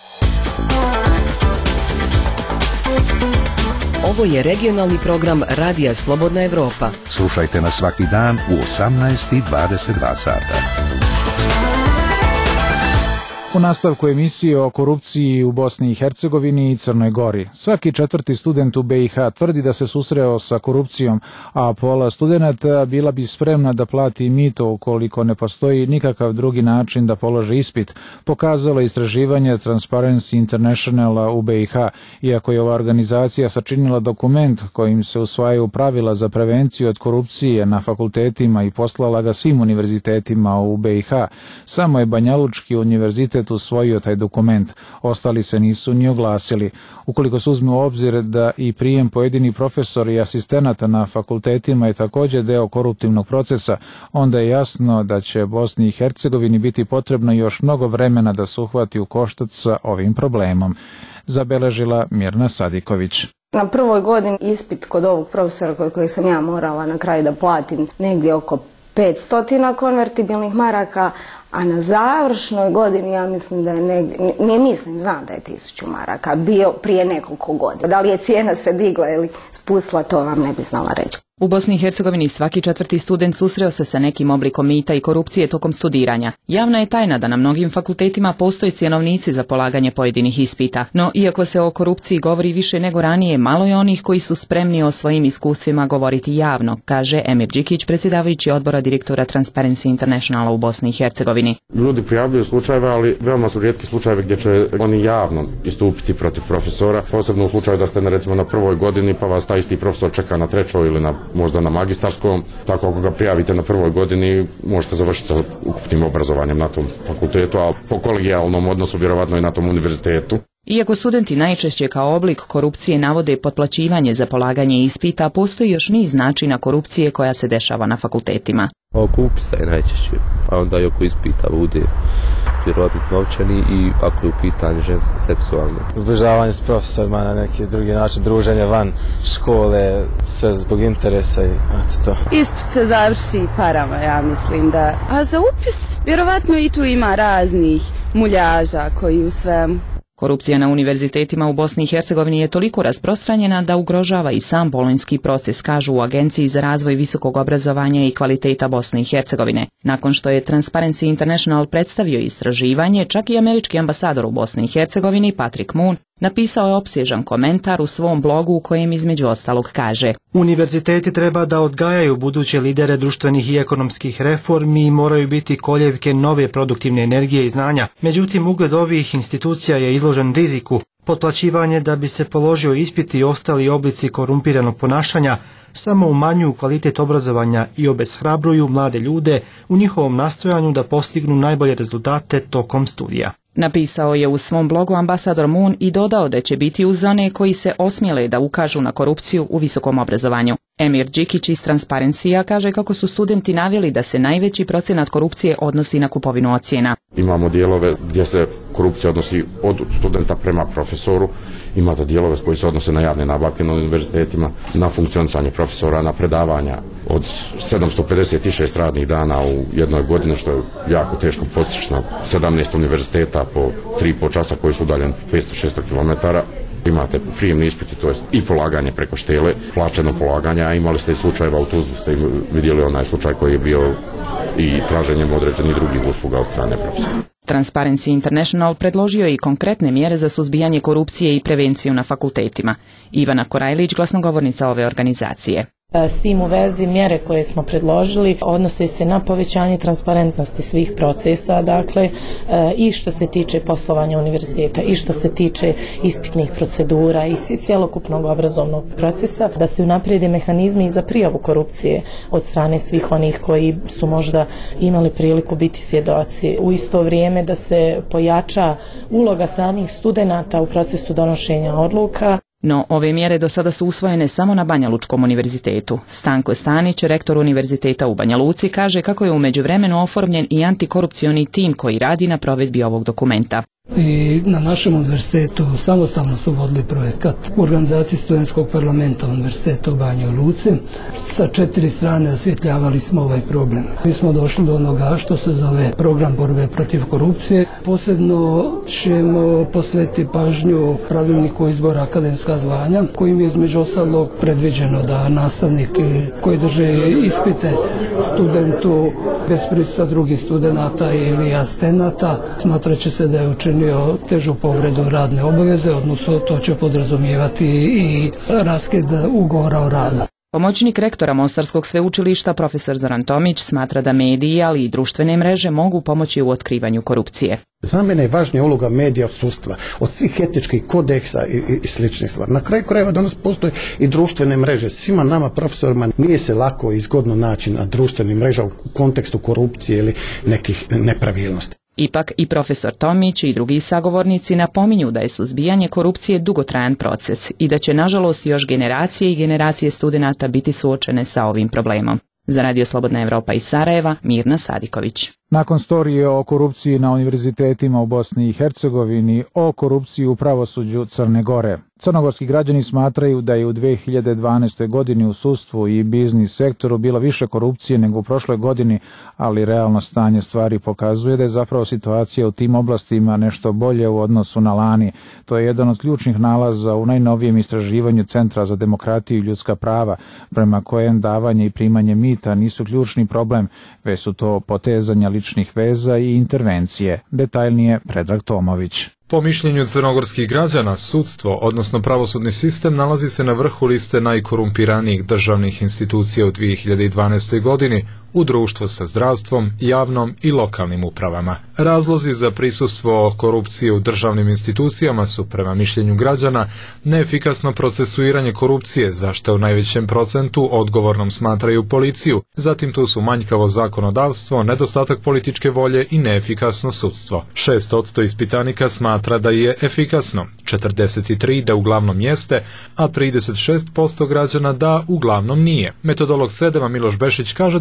Ovo je regionalni program Radija Slobodna Evropa. Slušajte nas svaki dan u osamnaest i dvadeset dva sata. U nastavku emisije o korupciji u Bosni i Hercegovini i Crnoj Gori. Svaki četvrti student u B i H tvrdi da se susreo sa korupcijom, a pola studenata bila bi spremna da plati mito ukoliko ne postoji nikakav drugi način da polože ispit, pokazalo istraživanje Transparency Internationala u B i H, iako je ova organizacija sačinila dokument kojim se usvajaju pravila za prevenciju od korupcije na fakultetima i poslala ga svim univerzitetima u B i H. Samo je Banjalučki univerzitet usvojio taj dokument, ostali se nisu ni oglasili. Ukoliko se uzme u obzir da i prijem pojedinih profesora i asistenata na fakultetima je također deo koruptivnog procesa, onda je jasno da će Bosni i Hercegovini biti potrebno još mnogo vremena da se uhvati u koštac sa ovim problemom, zabeležila Mirna Sadiković. Na prvoj godini ispit kod ovog profesora koji, koji sam ja morala na kraju da platim negdje oko petsto konvertibilnih maraka, a na završnoj godini ja mislim da je negdje, ne mislim, znam da je tisuću maraka bio prije nekoliko godina. Da li je cijena se digla ili spustila, to vam ne bi znala reći. U Bosni i Hercegovini svaki četvrti student susreo se sa nekim oblikom mita i korupcije tokom studiranja. Javna je tajna da na mnogim fakultetima postoje cjenovnici za polaganje pojedinih ispita, no iako se o korupciji govori više nego ranije, malo je onih koji su spremni o svojim iskustvima govoriti javno, kaže Emir Đikić, predsjedavajući odbora direktora Transparency Internationala u Bosni i Hercegovini. Ljudi prijavljuju slučajeve, ali veoma su rijetki slučajevi gdje će oni javno istupiti protiv profesora, posebno u slučaju da ste recimo na prvoj godini pa vas taj isti profesor čeka na trećoj ili na možda na magistarskom, tako ako ga prijavite na prvoj godini možete završiti sa ukupnim obrazovanjem na tom fakultetu, a po kolegijalnom odnosu vjerovatno i na tom univerzitetu. Iako studenti najčešće kao oblik korupcije navode potplaćivanje za polaganje ispita, postoji još niz načina korupcije koja se dešava na fakultetima. Oko upisa je najčešće, a onda i oko ispita bude okviru odmah novčani i ako je u pitanju žensko seksualno. Zbližavanje s profesorima na neki drugi način, druženje van škole, sve zbog interesa i eto to. Ispit se završi parama, ja mislim da. A za upis vjerovatno i tu ima raznih muljaža koji u svemu. Korupcija na univerzitetima u Bosni i Hercegovini je toliko rasprostranjena da ugrožava i sam bolonjski proces, kažu u Agenciji za razvoj visokog obrazovanja i kvaliteta Bosne i Hercegovine. Nakon što je Transparency International predstavio istraživanje, čak i američki ambasador u Bosni i Hercegovini, Patrick Moon, napisao je opsežan komentar u svom blogu u kojem između ostalog kaže: Univerziteti treba da odgajaju buduće lidere društvenih i ekonomskih reformi i moraju biti koljevke nove produktivne energije i znanja. Međutim, ugled ovih institucija je izložen riziku. Potlačivanje da bi se položio ispit i ostali oblici korumpiranog ponašanja samo umanjuju kvalitet obrazovanja i obeshrabruju mlade ljude u njihovom nastojanju da postignu najbolje rezultate tokom studija. Napisao je u svom blogu ambasador Moon i dodao da će biti uz one koji se osmijele da ukažu na korupciju u visokom obrazovanju. Emir Đikić iz Transparencija kaže kako su studenti naveli da se najveći procenat korupcije odnosi na kupovinu ocjena. Imamo dijelove gdje se korupcija odnosi od studenta prema profesoru, imate dijelove koji se odnose na javne nabavke na univerzitetima, na funkcionisanje profesora, na predavanja od sedamsto pedeset šest radnih dana u jednoj godini, što je jako teško postići na sedamnaest univerziteta po tri i po časa koji su udaljeni petsto do šesto kilometara. Imate prijemni ispiti, to jest i polaganje preko štele, plaćeno polaganje, a imali ste i slučajeva, u Tuzli ste vidjeli onaj slučaj koji je bio i traženjem određenih drugih usluga od strane profesora. Transparency International predložio je i konkretne mjere za suzbijanje korupcije i prevenciju na fakultetima. Ivana Korajlić, glasnogovornica ove organizacije. S tim u vezi mjere koje smo predložili odnose se na povećanje transparentnosti svih procesa, dakle i što se tiče poslovanja univerziteta i što se tiče ispitnih procedura i cjelokupnog obrazovnog procesa, da se unaprijede mehanizmi za prijavu korupcije od strane svih onih koji su možda imali priliku biti svjedoci. U isto vrijeme da se pojača uloga samih studenata u procesu donošenja odluka. No, ove mjere do sada su usvojene samo na Banja Lučkom univerzitetu. Stanko Stanić, rektor univerziteta u Banja Luci, kaže kako je u međuvremenu oformljen i antikorupcioni tim koji radi na provedbi ovog dokumenta. I na našem univerzitetu samostalno su vodili projekat u organizaciji studentskog parlamenta univerziteta u Banjoj Luci. Sa četiri strane osvjetljavali smo ovaj problem. Mi smo došli do onoga što se zove program borbe protiv korupcije. Posebno ćemo posvetiti pažnju pravilniku izbora akademska zvanja, kojim je između ostalog predviđeno da nastavnik koji drže ispite studentu bez prisustva drugih studenata ili asistenata smatraće se da je učinio težu povredu radne obaveze, odnosno to će podrazumijevati i raskid ugovora o radu. Pomoćnik rektora Mostarskog sveučilišta profesor Zoran Tomić smatra da mediji, ali i društvene mreže mogu pomoći u otkrivanju korupcije. Za mene je važnija uloga medija od sudstva, od svih etičkih kodeksa i, i, i sličnih stvari. Na kraju krajeva danas postoje i društvene mreže. Svima nama profesorima nije se lako i zgodno naći na društvenim mrežama u kontekstu korupcije ili nekih nepravilnosti. Ipak i profesor Tomić i drugi sagovornici napominju da je suzbijanje korupcije dugotrajan proces i da će nažalost još generacije i generacije studenata biti suočene sa ovim problemom. Za Radio Slobodna Evropa iz Sarajeva, Mirna Sadiković. Nakon storije o korupciji na univerzitetima u Bosni i Hercegovini, o korupciji u pravosuđu Crne Gore. Crnogorski građani smatraju da je u dve hiljade dvanaestoj godini u sudstvu i biznis sektoru bilo više korupcije nego u prošloj godini, ali realno stanje stvari pokazuje da je zapravo situacija u tim oblastima nešto bolje u odnosu na lani. To je jedan od ključnih nalaza u najnovijem istraživanju Centra za demokratiju i ljudska prava, prema kojem davanje i primanje mita nisu ključni problem, već su to potezanja ličnih veza i intervencije. Detaljnije Predrag Tomović. Po mišljenju crnogorskih građana, sudstvo, odnosno pravosudni sistem, nalazi se na vrhu liste najkorumpiranijih državnih institucija u dve hiljade dvanaestoj godini u društvu sa zdravstvom, javnom i lokalnim upravama. Razlozi za prisustvo korupcije u državnim institucijama su, prema mišljenju građana, neefikasno procesuiranje korupcije, za što u najvećem procentu odgovornom smatraju policiju, zatim tu su manjkavo zakonodavstvo, nedostatak političke volje i neefikasno sudstvo. šest posto ispitanika smatra da je efikasno, četrdeset tri da uglavnom jeste, a trideset šest posto građana da uglavnom nije. Metodolog sedema Miloš Bešić kaže da je na osnovu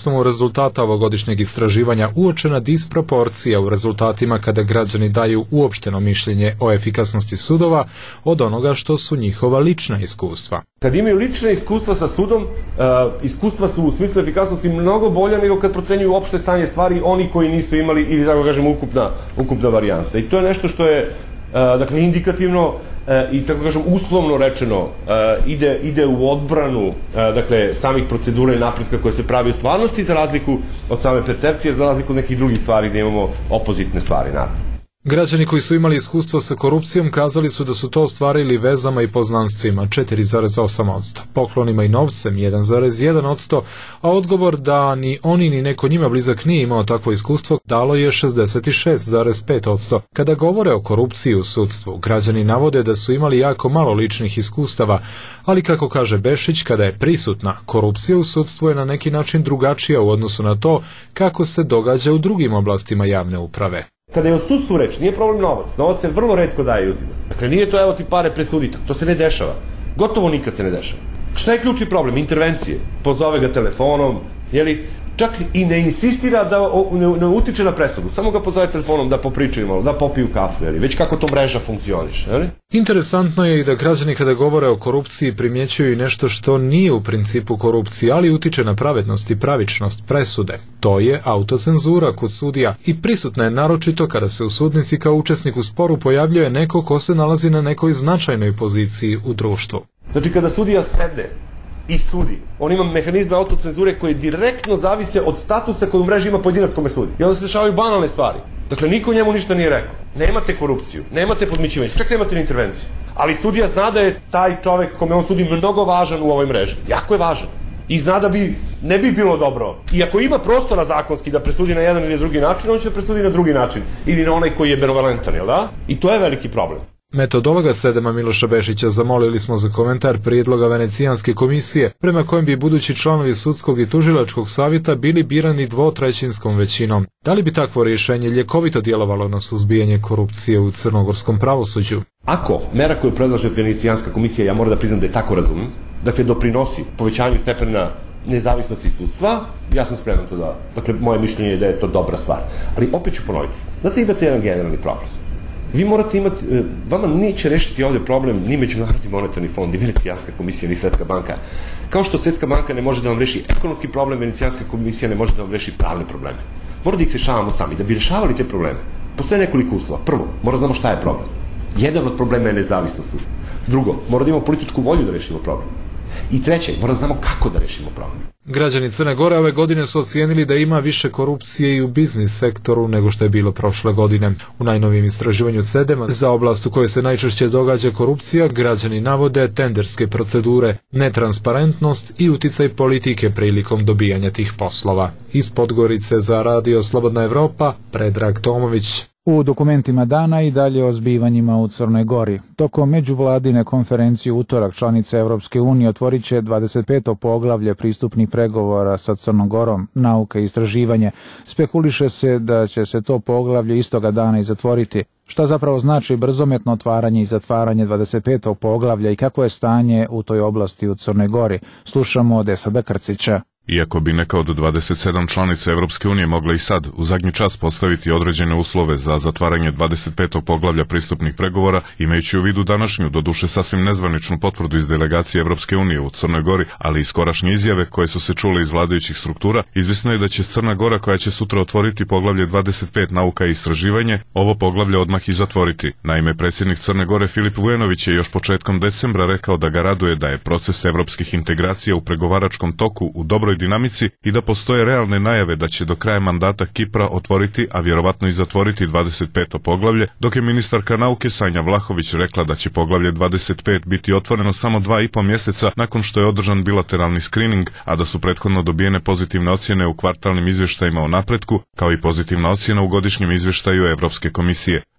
osnovu rezultata ovogodišnjeg istraživanja uočena disproporcija u rezultatima kada građani daju uopšteno mišljenje o efikasnosti sudova od onoga što su njihova lična iskustva. Kad imaju lične iskustva sa sudom, uh, iskustva su u smislu efikasnosti mnogo bolja nego kad procenjuju opšte stanje stvari oni koji nisu imali ili tako kažem ukupna, ukupna varijansa. I to je nešto što je uh, dakle indikativno uh, i tako kažem uslovno rečeno uh, ide, ide u odbranu uh, dakle samih procedura i napretka koje se pravi u stvarnosti za razliku od same percepcije, za razliku od nekih drugih stvari gdje imamo opozitne stvari, naravno. Građani koji su imali iskustvo sa korupcijom kazali su da su to ostvarili vezama i poznanstvima četiri zarez osam posto, poklonima i novcem jedan zarez jedan posto, a odgovor da ni oni ni neko njima blizak nije imao takvo iskustvo dalo je šezdeset šest zarez pet posto. Kada govore o korupciji u sudstvu, građani navode da su imali jako malo ličnih iskustava, ali kako kaže Bešić, kada je prisutna, korupcija u sudstvu je na neki način drugačija u odnosu na to kako se događa u drugim oblastima javne uprave. Kada je o sudstvu reč, nije problem novac. Novac se vrlo retko daje i uzima. Dakle, nije to evo ti pare presuditi. To se ne dešava. Gotovo nikad se ne dešava. Šta je ključni problem? Intervencije. Pozove ga telefonom, jeli? Čak i ne insistira da ne, ne utiče na presudu. Samo ga pozove telefonom da popričaju malo, da popiju kafu, jeli? Već kako to mreža funkcioniše. Jeli? Interesantno je i da građani kada govore o korupciji primjećuju i nešto što nije u principu korupcije, ali utiče na pravednost i pravičnost presude. To je autocenzura kod sudija i prisutna je naročito kada se u sudnici kao učesnik u sporu pojavljuje neko ko se nalazi na nekoj značajnoj poziciji u društvu. Znači kada sudija sede i sudi, on ima mehanizme autocenzure koje direktno zavise od statusa koji u mreži ima pojedinac kome sudi. I onda se dešavaju banalne stvari. Dakle, niko njemu ništa nije rekao. Nemate korupciju, nemate podmićivanje, čak nemate ni intervenciju. Ali sudija zna da je taj čovek kome on sudi mnogo važan u ovoj mreži. Jako je važan. I zna da bi, ne bi bilo dobro. I ako ima prostora zakonski da presudi na jedan ili drugi način, on će presudi na drugi način. Ili na onaj koji je benevolentan, jel da? I to je veliki problem. Metodologa sedema Miloša Bešića zamolili smo za komentar prijedloga Venecijanske komisije, prema kojem bi budući članovi sudskog i tužilačkog savjeta bili birani dvotrećinskom većinom. Da li bi takvo rješenje ljekovito djelovalo na suzbijanje korupcije u crnogorskom pravosuđu? Ako mera koju predlaže Venecijanska komisija, ja moram da priznam da je tako razumem, dakle doprinosi povećanju stepena nezavisnosti sudstva, ja sam spreman to da, dakle moje mišljenje je da je to dobra stvar. Ali opet ću ponoviti, znate imate jedan generalni problem. Vi morate imati, vama neće rešiti ovdje problem ni Međunarodni monetarni fond, ni Venecijanska komisija, ni Svetska banka. Kao što Svetska banka ne može da vam reši ekonomski problem, Venecijanska komisija ne može da vam reši pravne probleme. Moramo da ih rešavamo sami. Da bi rešavali te probleme, postoje nekoliko uslova. Prvo, mora znamo šta je problem. Jedan od problema je nezavisnost sudstva. Drugo, mora da imamo političku volju da rešimo problem. I treće, mora da znamo kako da rešimo problem. Građani Crne Gore ove godine su ocijenili da ima više korupcije i u biznis sektoru nego što je bilo prošle godine. U najnovijem istraživanju CEDEM za oblast u kojoj se najčešće događa korupcija, građani navode tenderske procedure, netransparentnost i uticaj politike prilikom dobijanja tih poslova. Iz Podgorice za Radio Slobodna Evropa, Predrag Tomović. U dokumentima dana i dalje o zbivanjima u Crnoj Gori. Tokom međuvladine konferencije utorak članice Evropske unije otvorit će dvadeset peto poglavlje pristupnih pregovora sa Crnom Gorom, nauka i istraživanje. Spekuliše se da će se to poglavlje istoga dana i zatvoriti. Šta zapravo znači brzometno otvaranje i zatvaranje dvadeset petog poglavlja i kako je stanje u toj oblasti u Crnoj Gori? Slušamo od Esada Krcića. Iako bi neka od dvadeset sedam članica Evropske unije mogla i sad u zadnji čas postaviti određene uslove za zatvaranje dvadeset petog poglavlja pristupnih pregovora, imajući u vidu današnju, doduše sasvim nezvaničnu potvrdu iz delegacije Evropske unije u Crnoj Gori, ali i skorašnje izjave koje su se čule iz vladajućih struktura, izvisno je da će Crna Gora, koja će sutra otvoriti poglavlje dvadeset pet nauka i istraživanje, ovo poglavlje odmah i zatvoriti. Naime, predsjednik Crne Gore Filip Vujanović je još početkom decembra rekao da ga raduje da je proces evropskih integracija u pregovaračkom toku u dobroj dinamici i da postoje realne najave da će do kraja mandata Kipra otvoriti, a vjerovatno i zatvoriti dvadeset peto poglavlje, dok je ministarka nauke Sanja Vlahović rekla da će poglavlje dvadeset pet biti otvoreno samo dva i po mjeseca nakon što je održan bilateralni skrining, a da su prethodno dobijene pozitivne ocjene u kvartalnim izvještajima o napretku, kao i pozitivna ocjena u godišnjem izvještaju Evropske komisije.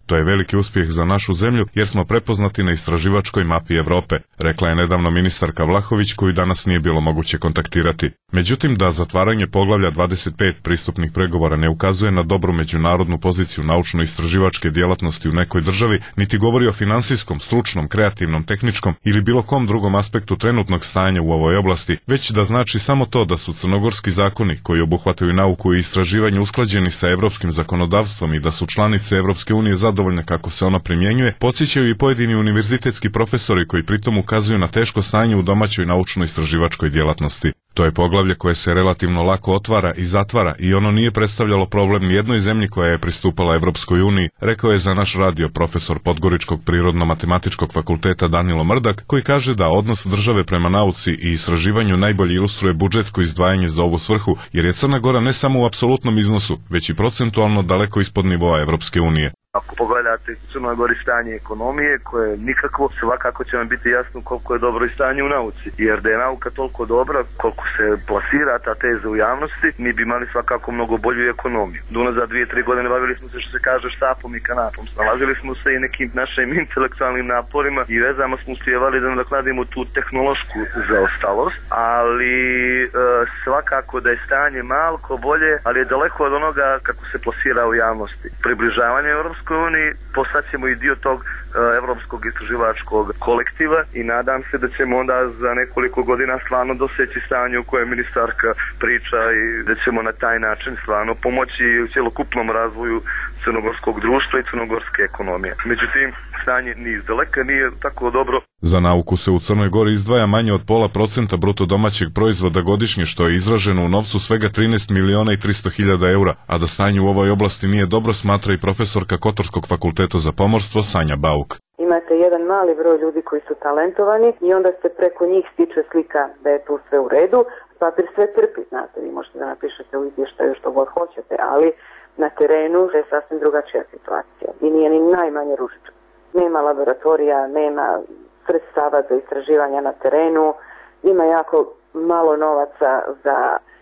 To je veliki uspjeh za našu zemlju jer smo prepoznati na istraživačkoj mapi Europe, rekla je nedavno ministarka Vlahović koju danas nije bilo moguće kontaktirati. Međutim, da zatvaranje poglavlja dvadeset pet pristupnih pregovora ne ukazuje na dobru međunarodnu poziciju naučno-istraživačke djelatnosti u nekoj državi, niti govori o financijskom, stručnom, kreativnom, tehničkom ili bilo kom drugom aspektu trenutnog stanja u ovoj oblasti, već da znači samo to da su crnogorski zakoni koji obuhvataju nauku i istraživanje usklađeni sa europskim zakonodavstvom i da su članice Europske unije zadovoljne kako se ona primjenjuje, podsjećaju i pojedini univerzitetski profesori koji pritom ukazuju na teško stanje u domaćoj naučno-istraživačkoj djelatnosti. To je poglavlje koje se relativno lako otvara i zatvara i ono nije predstavljalo problem nijednoj zemlji koja je pristupala Evropskoj uniji, rekao je za naš radio profesor Podgoričkog prirodno-matematičkog fakulteta Danilo Mrdak, koji kaže da odnos države prema nauci i istraživanju najbolje ilustruje budžetsko izdvajanje za ovu svrhu, jer je Crna Gora ne samo u apsolutnom iznosu, već i procentualno daleko ispod nivoa Evropske unije. Ako pogledate u Crnoj Gori stanje ekonomije, koje nikako, svakako će vam biti jasno koliko je dobro i stanje u nauci. Jer da je nauka toliko dobra, koliko se plasira ta teza u javnosti, mi bi imali svakako mnogo bolju ekonomiju. Do za dvije, tri godine bavili smo se, što se kaže, štapom i kanapom. Snalazili smo se i nekim našim intelektualnim naporima i vezama smo uspjevali da nadoknadimo tu tehnološku zaostalost, ali e, svakako da je stanje malko bolje, ali je daleko od onoga kako se plasira u javnosti. Približavanje Europske uniji postaćemo i dio tog evropskog istraživačkog kolektiva i nadam se da ćemo onda za nekoliko godina stvarno doseći stanje u kojem ministarka priča i da ćemo na taj način stvarno pomoći u cjelokupnom razvoju crnogorskog društva i crnogorske ekonomije. Međutim, stanje ni izdaleka nije tako dobro. Za nauku se u Crnoj Gori izdvaja manje od pola procenta bruto domaćeg proizvoda godišnje, što je izraženo u novcu svega trinaest miliona i tristo hiljada eura, a da stanje u ovoj oblasti nije dobro smatra i profesorka Kotorskog fakulteta za pomorstvo Sanja Bauk. Imate jedan mali broj ljudi koji su talentovani i onda se preko njih stiče slika da je tu sve u redu. Papir sve trpi, znate, vi možete da napišete u izvještaju što god hoćete, ali na terenu je sasvim drugačija situacija i nije ni najmanje ružička. Nema laboratorija, nema sredstava za istraživanja na terenu, ima jako malo novaca za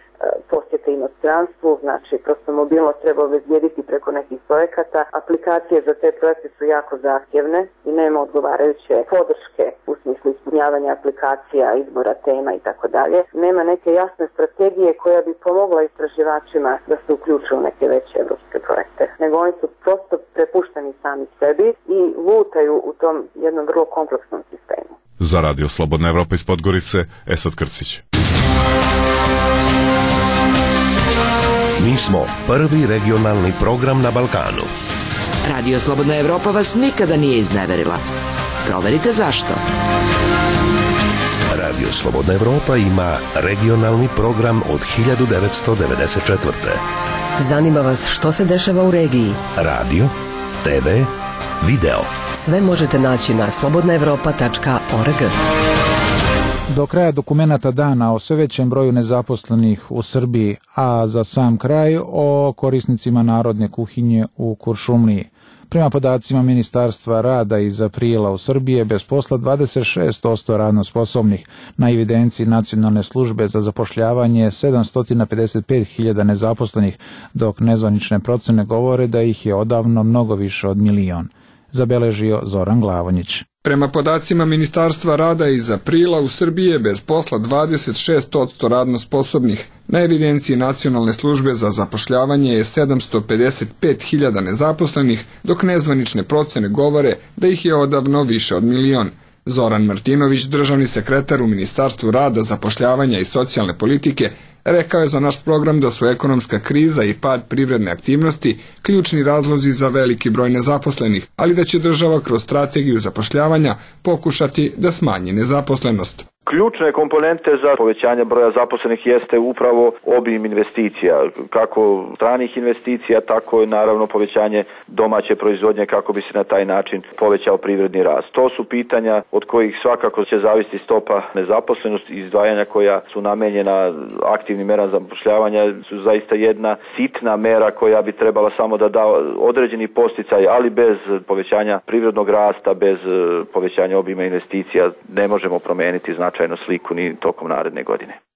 posjete inostranstvu, znači prosto mobilnost treba obezbijediti preko nekih projekata. Aplikacije za te projekte su jako zahtjevne i nema odgovarajuće podrške u smislu ispunjavanja aplikacija, izbora tema i tako dalje. Nema neke jasne strategije koja bi pomogla istraživačima da se uključe u neke veće evropske projekte. Nego oni su prosto prepušteni sami sebi i lutaju u tom jednom vrlo kompleksnom sistemu. Za Radio Slobodna Evropa iz Podgorice, Esad Krcić. Mi smo prvi regionalni program na Balkanu. Radio Slobodna Evropa vas nikada nije izneverila. Proverite zašto. Radio Slobodna Evropa ima regionalni program od hiljadu devetsto devedeset četvrte. Zanima vas što se dešava u regiji? Radio, te ve, video. Sve možete naći na slobodna evropa tačka org. Do kraja dokumenata dana o sve većem broju nezaposlenih u Srbiji, a za sam kraj o korisnicima narodne kuhinje u Kuršumliji. Prema podacima Ministarstva rada iz aprila u Srbiji je bez posla dvadeset šest posto radno sposobnih. Na evidenciji Nacionalne službe za zapošljavanje sedamsto pedeset pet hiljada nezaposlenih, dok nezvanične procene govore da ih je odavno mnogo više od milion. Zabeležio Zoran Glavonjić. Prema podacima Ministarstva rada iz aprila u Srbiji je bez posla dvadeset šest posto radno sposobnih. Na evidenciji Nacionalne službe za zapošljavanje je sedamsto pedeset pet hiljada nezaposlenih, dok nezvanične procene govore da ih je odavno više od milion. Zoran Martinović, državni sekretar u Ministarstvu rada, zapošljavanja i socijalne politike, rekao je za naš program da su ekonomska kriza i pad privredne aktivnosti ključni razlozi za veliki broj nezaposlenih, ali da će država kroz strategiju zapošljavanja pokušati da smanji nezaposlenost. Ključne komponente za povećanje broja zaposlenih jeste upravo obim investicija, kako stranih investicija, tako i naravno povećanje domaće proizvodnje kako bi se na taj način povećao privredni rast. To su pitanja od kojih svakako će zavisiti stopa nezaposlenosti i izdvajanja koja su namenjena aktivnim merama zapošljavanja su zaista jedna sitna mera koja bi trebala samo da da određeni posticaj, ali bez povećanja privrednog rasta, bez povećanja obima investicija ne možemo promijeniti značaj sliku ni tokom naredne godine.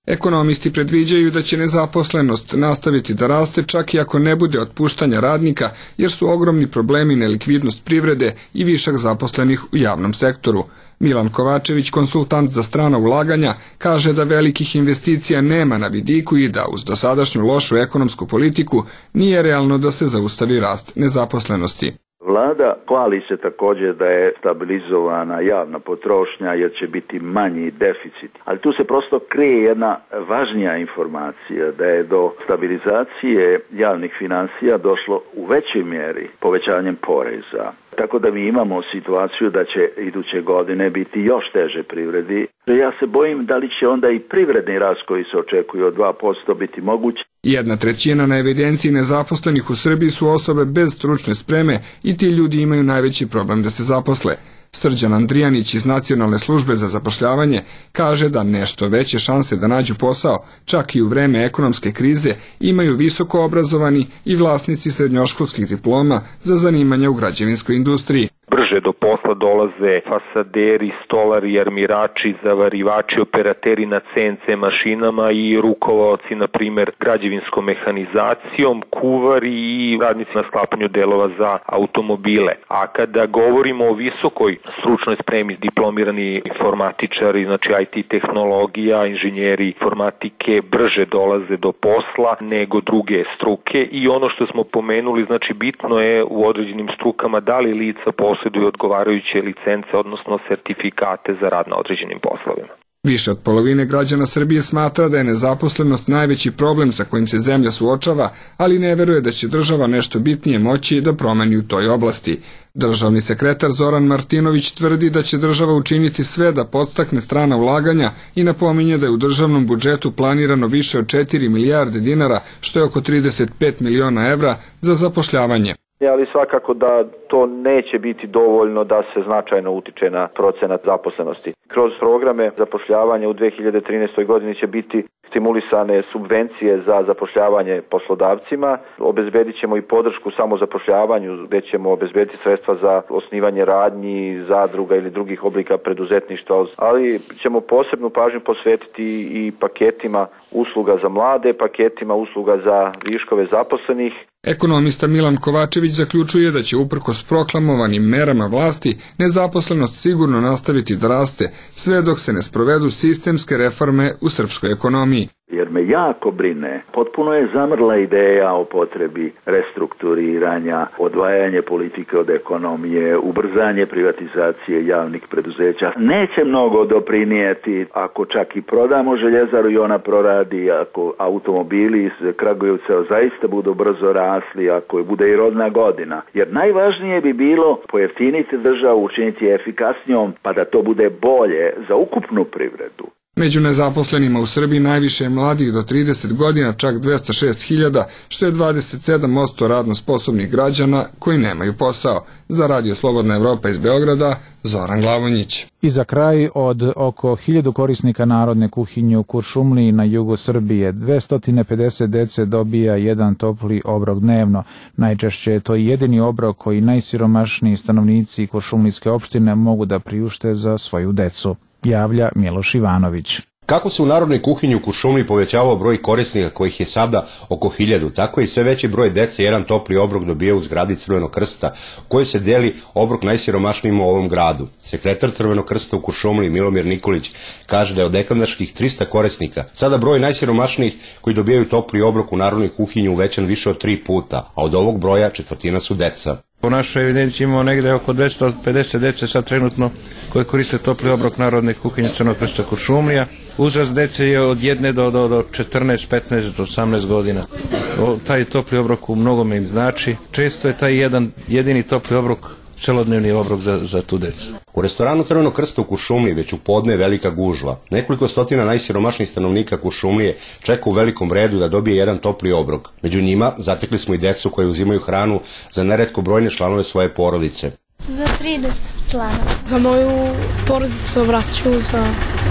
Ekonomisti predviđaju da će nezaposlenost nastaviti da raste čak i ako ne bude otpuštanja radnika, jer su ogromni problemi nelikvidnost privrede i višak zaposlenih u javnom sektoru. Milan Kovačević, konsultant za strana ulaganja, kaže da velikih investicija nema na vidiku i da uz dosadašnju lošu ekonomsku politiku nije realno da se zaustavi rast nezaposlenosti. Vlada hvali se također da je stabilizovana javna potrošnja jer će biti manji deficit. Ali tu se prosto krije jedna važnija informacija da je do stabilizacije javnih financija došlo u većoj mjeri povećanjem poreza. Tako da mi imamo situaciju da će iduće godine biti još teže privredi. Ja se bojim da li će onda i privredni rast koji se očekuje od dva posto biti moguć. Jedna trećina na evidenciji nezaposlenih u Srbiji su osobe bez stručne spreme i ti ljudi imaju najveći problem da se zaposle. Srđan Andrijanić iz Nacionalne službe za zapošljavanje kaže da nešto veće šanse da nađu posao, čak i u vreme ekonomske krize, imaju visoko obrazovani i vlasnici srednjoškolskih diploma za zanimanja u građevinskoj industriji. Brže do posla dolaze fasaderi, stolari, armirači, zavarivači, operateri na C N C mašinama i rukovaoci, na primjer, građevinskom mehanizacijom, kuvari i radnici na sklapanju delova za automobile. A kada govorimo o visokoj stručnoj spremi, diplomirani informatičari, znači I T tehnologija, inženjeri informatike brže dolaze do posla nego druge struke i ono što smo pomenuli, znači bitno je u određenim strukama da li lica posjeduju odgovarajuće licence, odnosno sertifikate za rad na određenim poslovima. Više od polovine građana Srbije smatra da je nezaposlenost najveći problem sa kojim se zemlja suočava, ali ne veruje da će država nešto bitnije moći da promeni u toj oblasti. Državni sekretar Zoran Martinović tvrdi da će država učiniti sve da podstakne strana ulaganja i napominje da je u državnom budžetu planirano više od četiri milijarde dinara, što je oko trideset pet miliona evra za zapošljavanje. Ali svakako da to neće biti dovoljno da se značajno utiče na procenat zaposlenosti. Kroz programe zapošljavanja u dve hiljade trinaestoj godini će biti stimulisane subvencije za zapošljavanje poslodavcima. Obezbedit ćemo i podršku samozapošljavanju gdje ćemo obezbediti sredstva za osnivanje radnji, zadruga ili drugih oblika preduzetništva, ali ćemo posebnu pažnju posvetiti i paketima usluga za mlade, paketima usluga za viškove zaposlenih. Ekonomista Milan Kovačević zaključuje da će uprkos proklamovanim merama vlasti nezaposlenost sigurno nastaviti da raste sve dok se ne sprovedu sistemske reforme u srpskoj ekonomiji. Jer me jako brine, potpuno je zamrla ideja o potrebi restrukturiranja, odvajanje politike od ekonomije, ubrzanje privatizacije javnih preduzeća. Neće mnogo doprinijeti ako čak i prodamo željezaru i ona proradi, ako automobili iz Kragujevca zaista budu brzo rasli, ako bude i rodna godina. Jer najvažnije bi bilo pojeftiniti državu, učiniti efikasnijom, pa da to bude bolje za ukupnu privredu. Među nezaposlenima u Srbiji najviše je mladih do trideset godina, čak dvesta šest hiljada, što je dvadeset sedam posto radno sposobnih građana koji nemaju posao. Za Radio Slobodna Evropa iz Beograda, Zoran Glavonjić. I za kraj, od oko hiljadu korisnika narodne kuhinje u Kuršumliji na jugu Srbije, dvesta pedeset dece dobija jedan topli obrok dnevno. Najčešće je to jedini obrok koji najsiromašniji stanovnici Kuršumlijske opštine mogu da priušte za svoju decu, javlja Miloš Ivanović. Kako se u narodnoj kuhinji u Kuršumliji povećavao broj korisnika kojih je sada oko hiljadu, tako i sve veći broj dece jedan topli obrok dobija u zgradi Crvenog krsta, u kojoj se deli obrok najsiromašnijima u ovom gradu. Sekretar Crvenog krsta u Kuršumliji Milomir Nikolić kaže da je od nekadašnjih trista korisnika sada broj najsiromašnijih koji dobijaju topli obrok u narodnoj kuhinji uvećan više od tri puta, a od ovog broja četvrtina su deca. Po našoj evidenciji imamo negde oko dvesta pedeset dece sad trenutno koje koriste topli obrok narodne kuhinje Crvenog krsta Kuršumlija. Uzrast dece je od jedne do, do, do četrnaest, petnaest, do osamnaest godina. O, taj topli obrok u mnogome im znači. Često je taj jedan jedini topli obrok celodnevni obrok za, za tu decu. U restoranu Crvenog krsta u Kuršumliji već u podne je velika gužva. Nekoliko stotina najsiromašnijih stanovnika Kuršumlije čeka u velikom redu da dobije jedan topli obrok. Među njima zatekli smo i decu koje uzimaju hranu za neretko brojne članove svoje porodice. Za trideset članova. Za moju porodicu, braću, za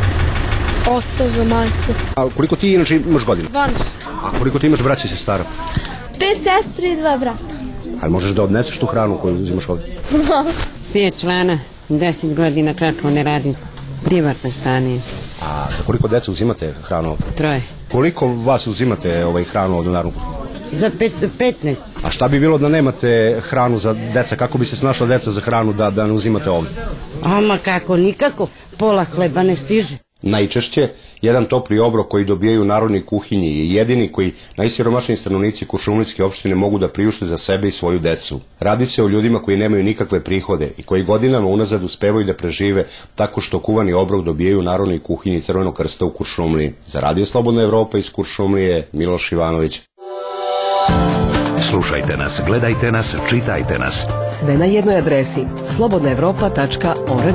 oca, za majku. A koliko ti inače imaš godina? dvanaest. A koliko ti imaš braća i sestara? Pet sestri i dva brata. Ali možeš da odneseš tu hranu koju uzimaš ovdje? Pet člana, deset godina kratko ne radim. Privatno stanje. A za koliko deca uzimate hranu ovdje? Troje. Koliko vas uzimate ovaj hranu ovdje u narodnu kuhinju? Za pet, petnaest. A šta bi bilo da nemate hranu za deca? Kako bi se snašla deca za hranu da, da ne uzimate ovdje? Ama kako, nikako. Pola hleba ne stiže. Najčešće, jedan topli obrok koji dobijaju u narodnoj kuhinji je jedini koji najsiromašniji stanovnici Kuršumlijske opštine mogu da priušte za sebe i svoju decu. Radi se o ljudima koji nemaju nikakve prihode i koji godinama unazad uspevaju da prežive tako što kuvani obrok dobijaju u narodnoj kuhinji Crvenog krsta u Kuršumliji. Za Radio Slobodna Evropa iz Kuršumlije, Miloš Ivanović. Slušajte nas, gledajte nas, čitajte nas. Sve na jednoj adresi slobodna evropa tačka org.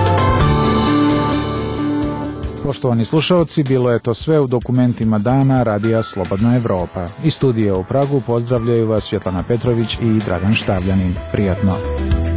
Poštovani slušalci, bilo je to sve u dokumentima dana Radija Slobodna Evropa. Iz studija u Pragu pozdravljaju vas Svjetlana Petrović i Dragan Štavljanin. Prijatno.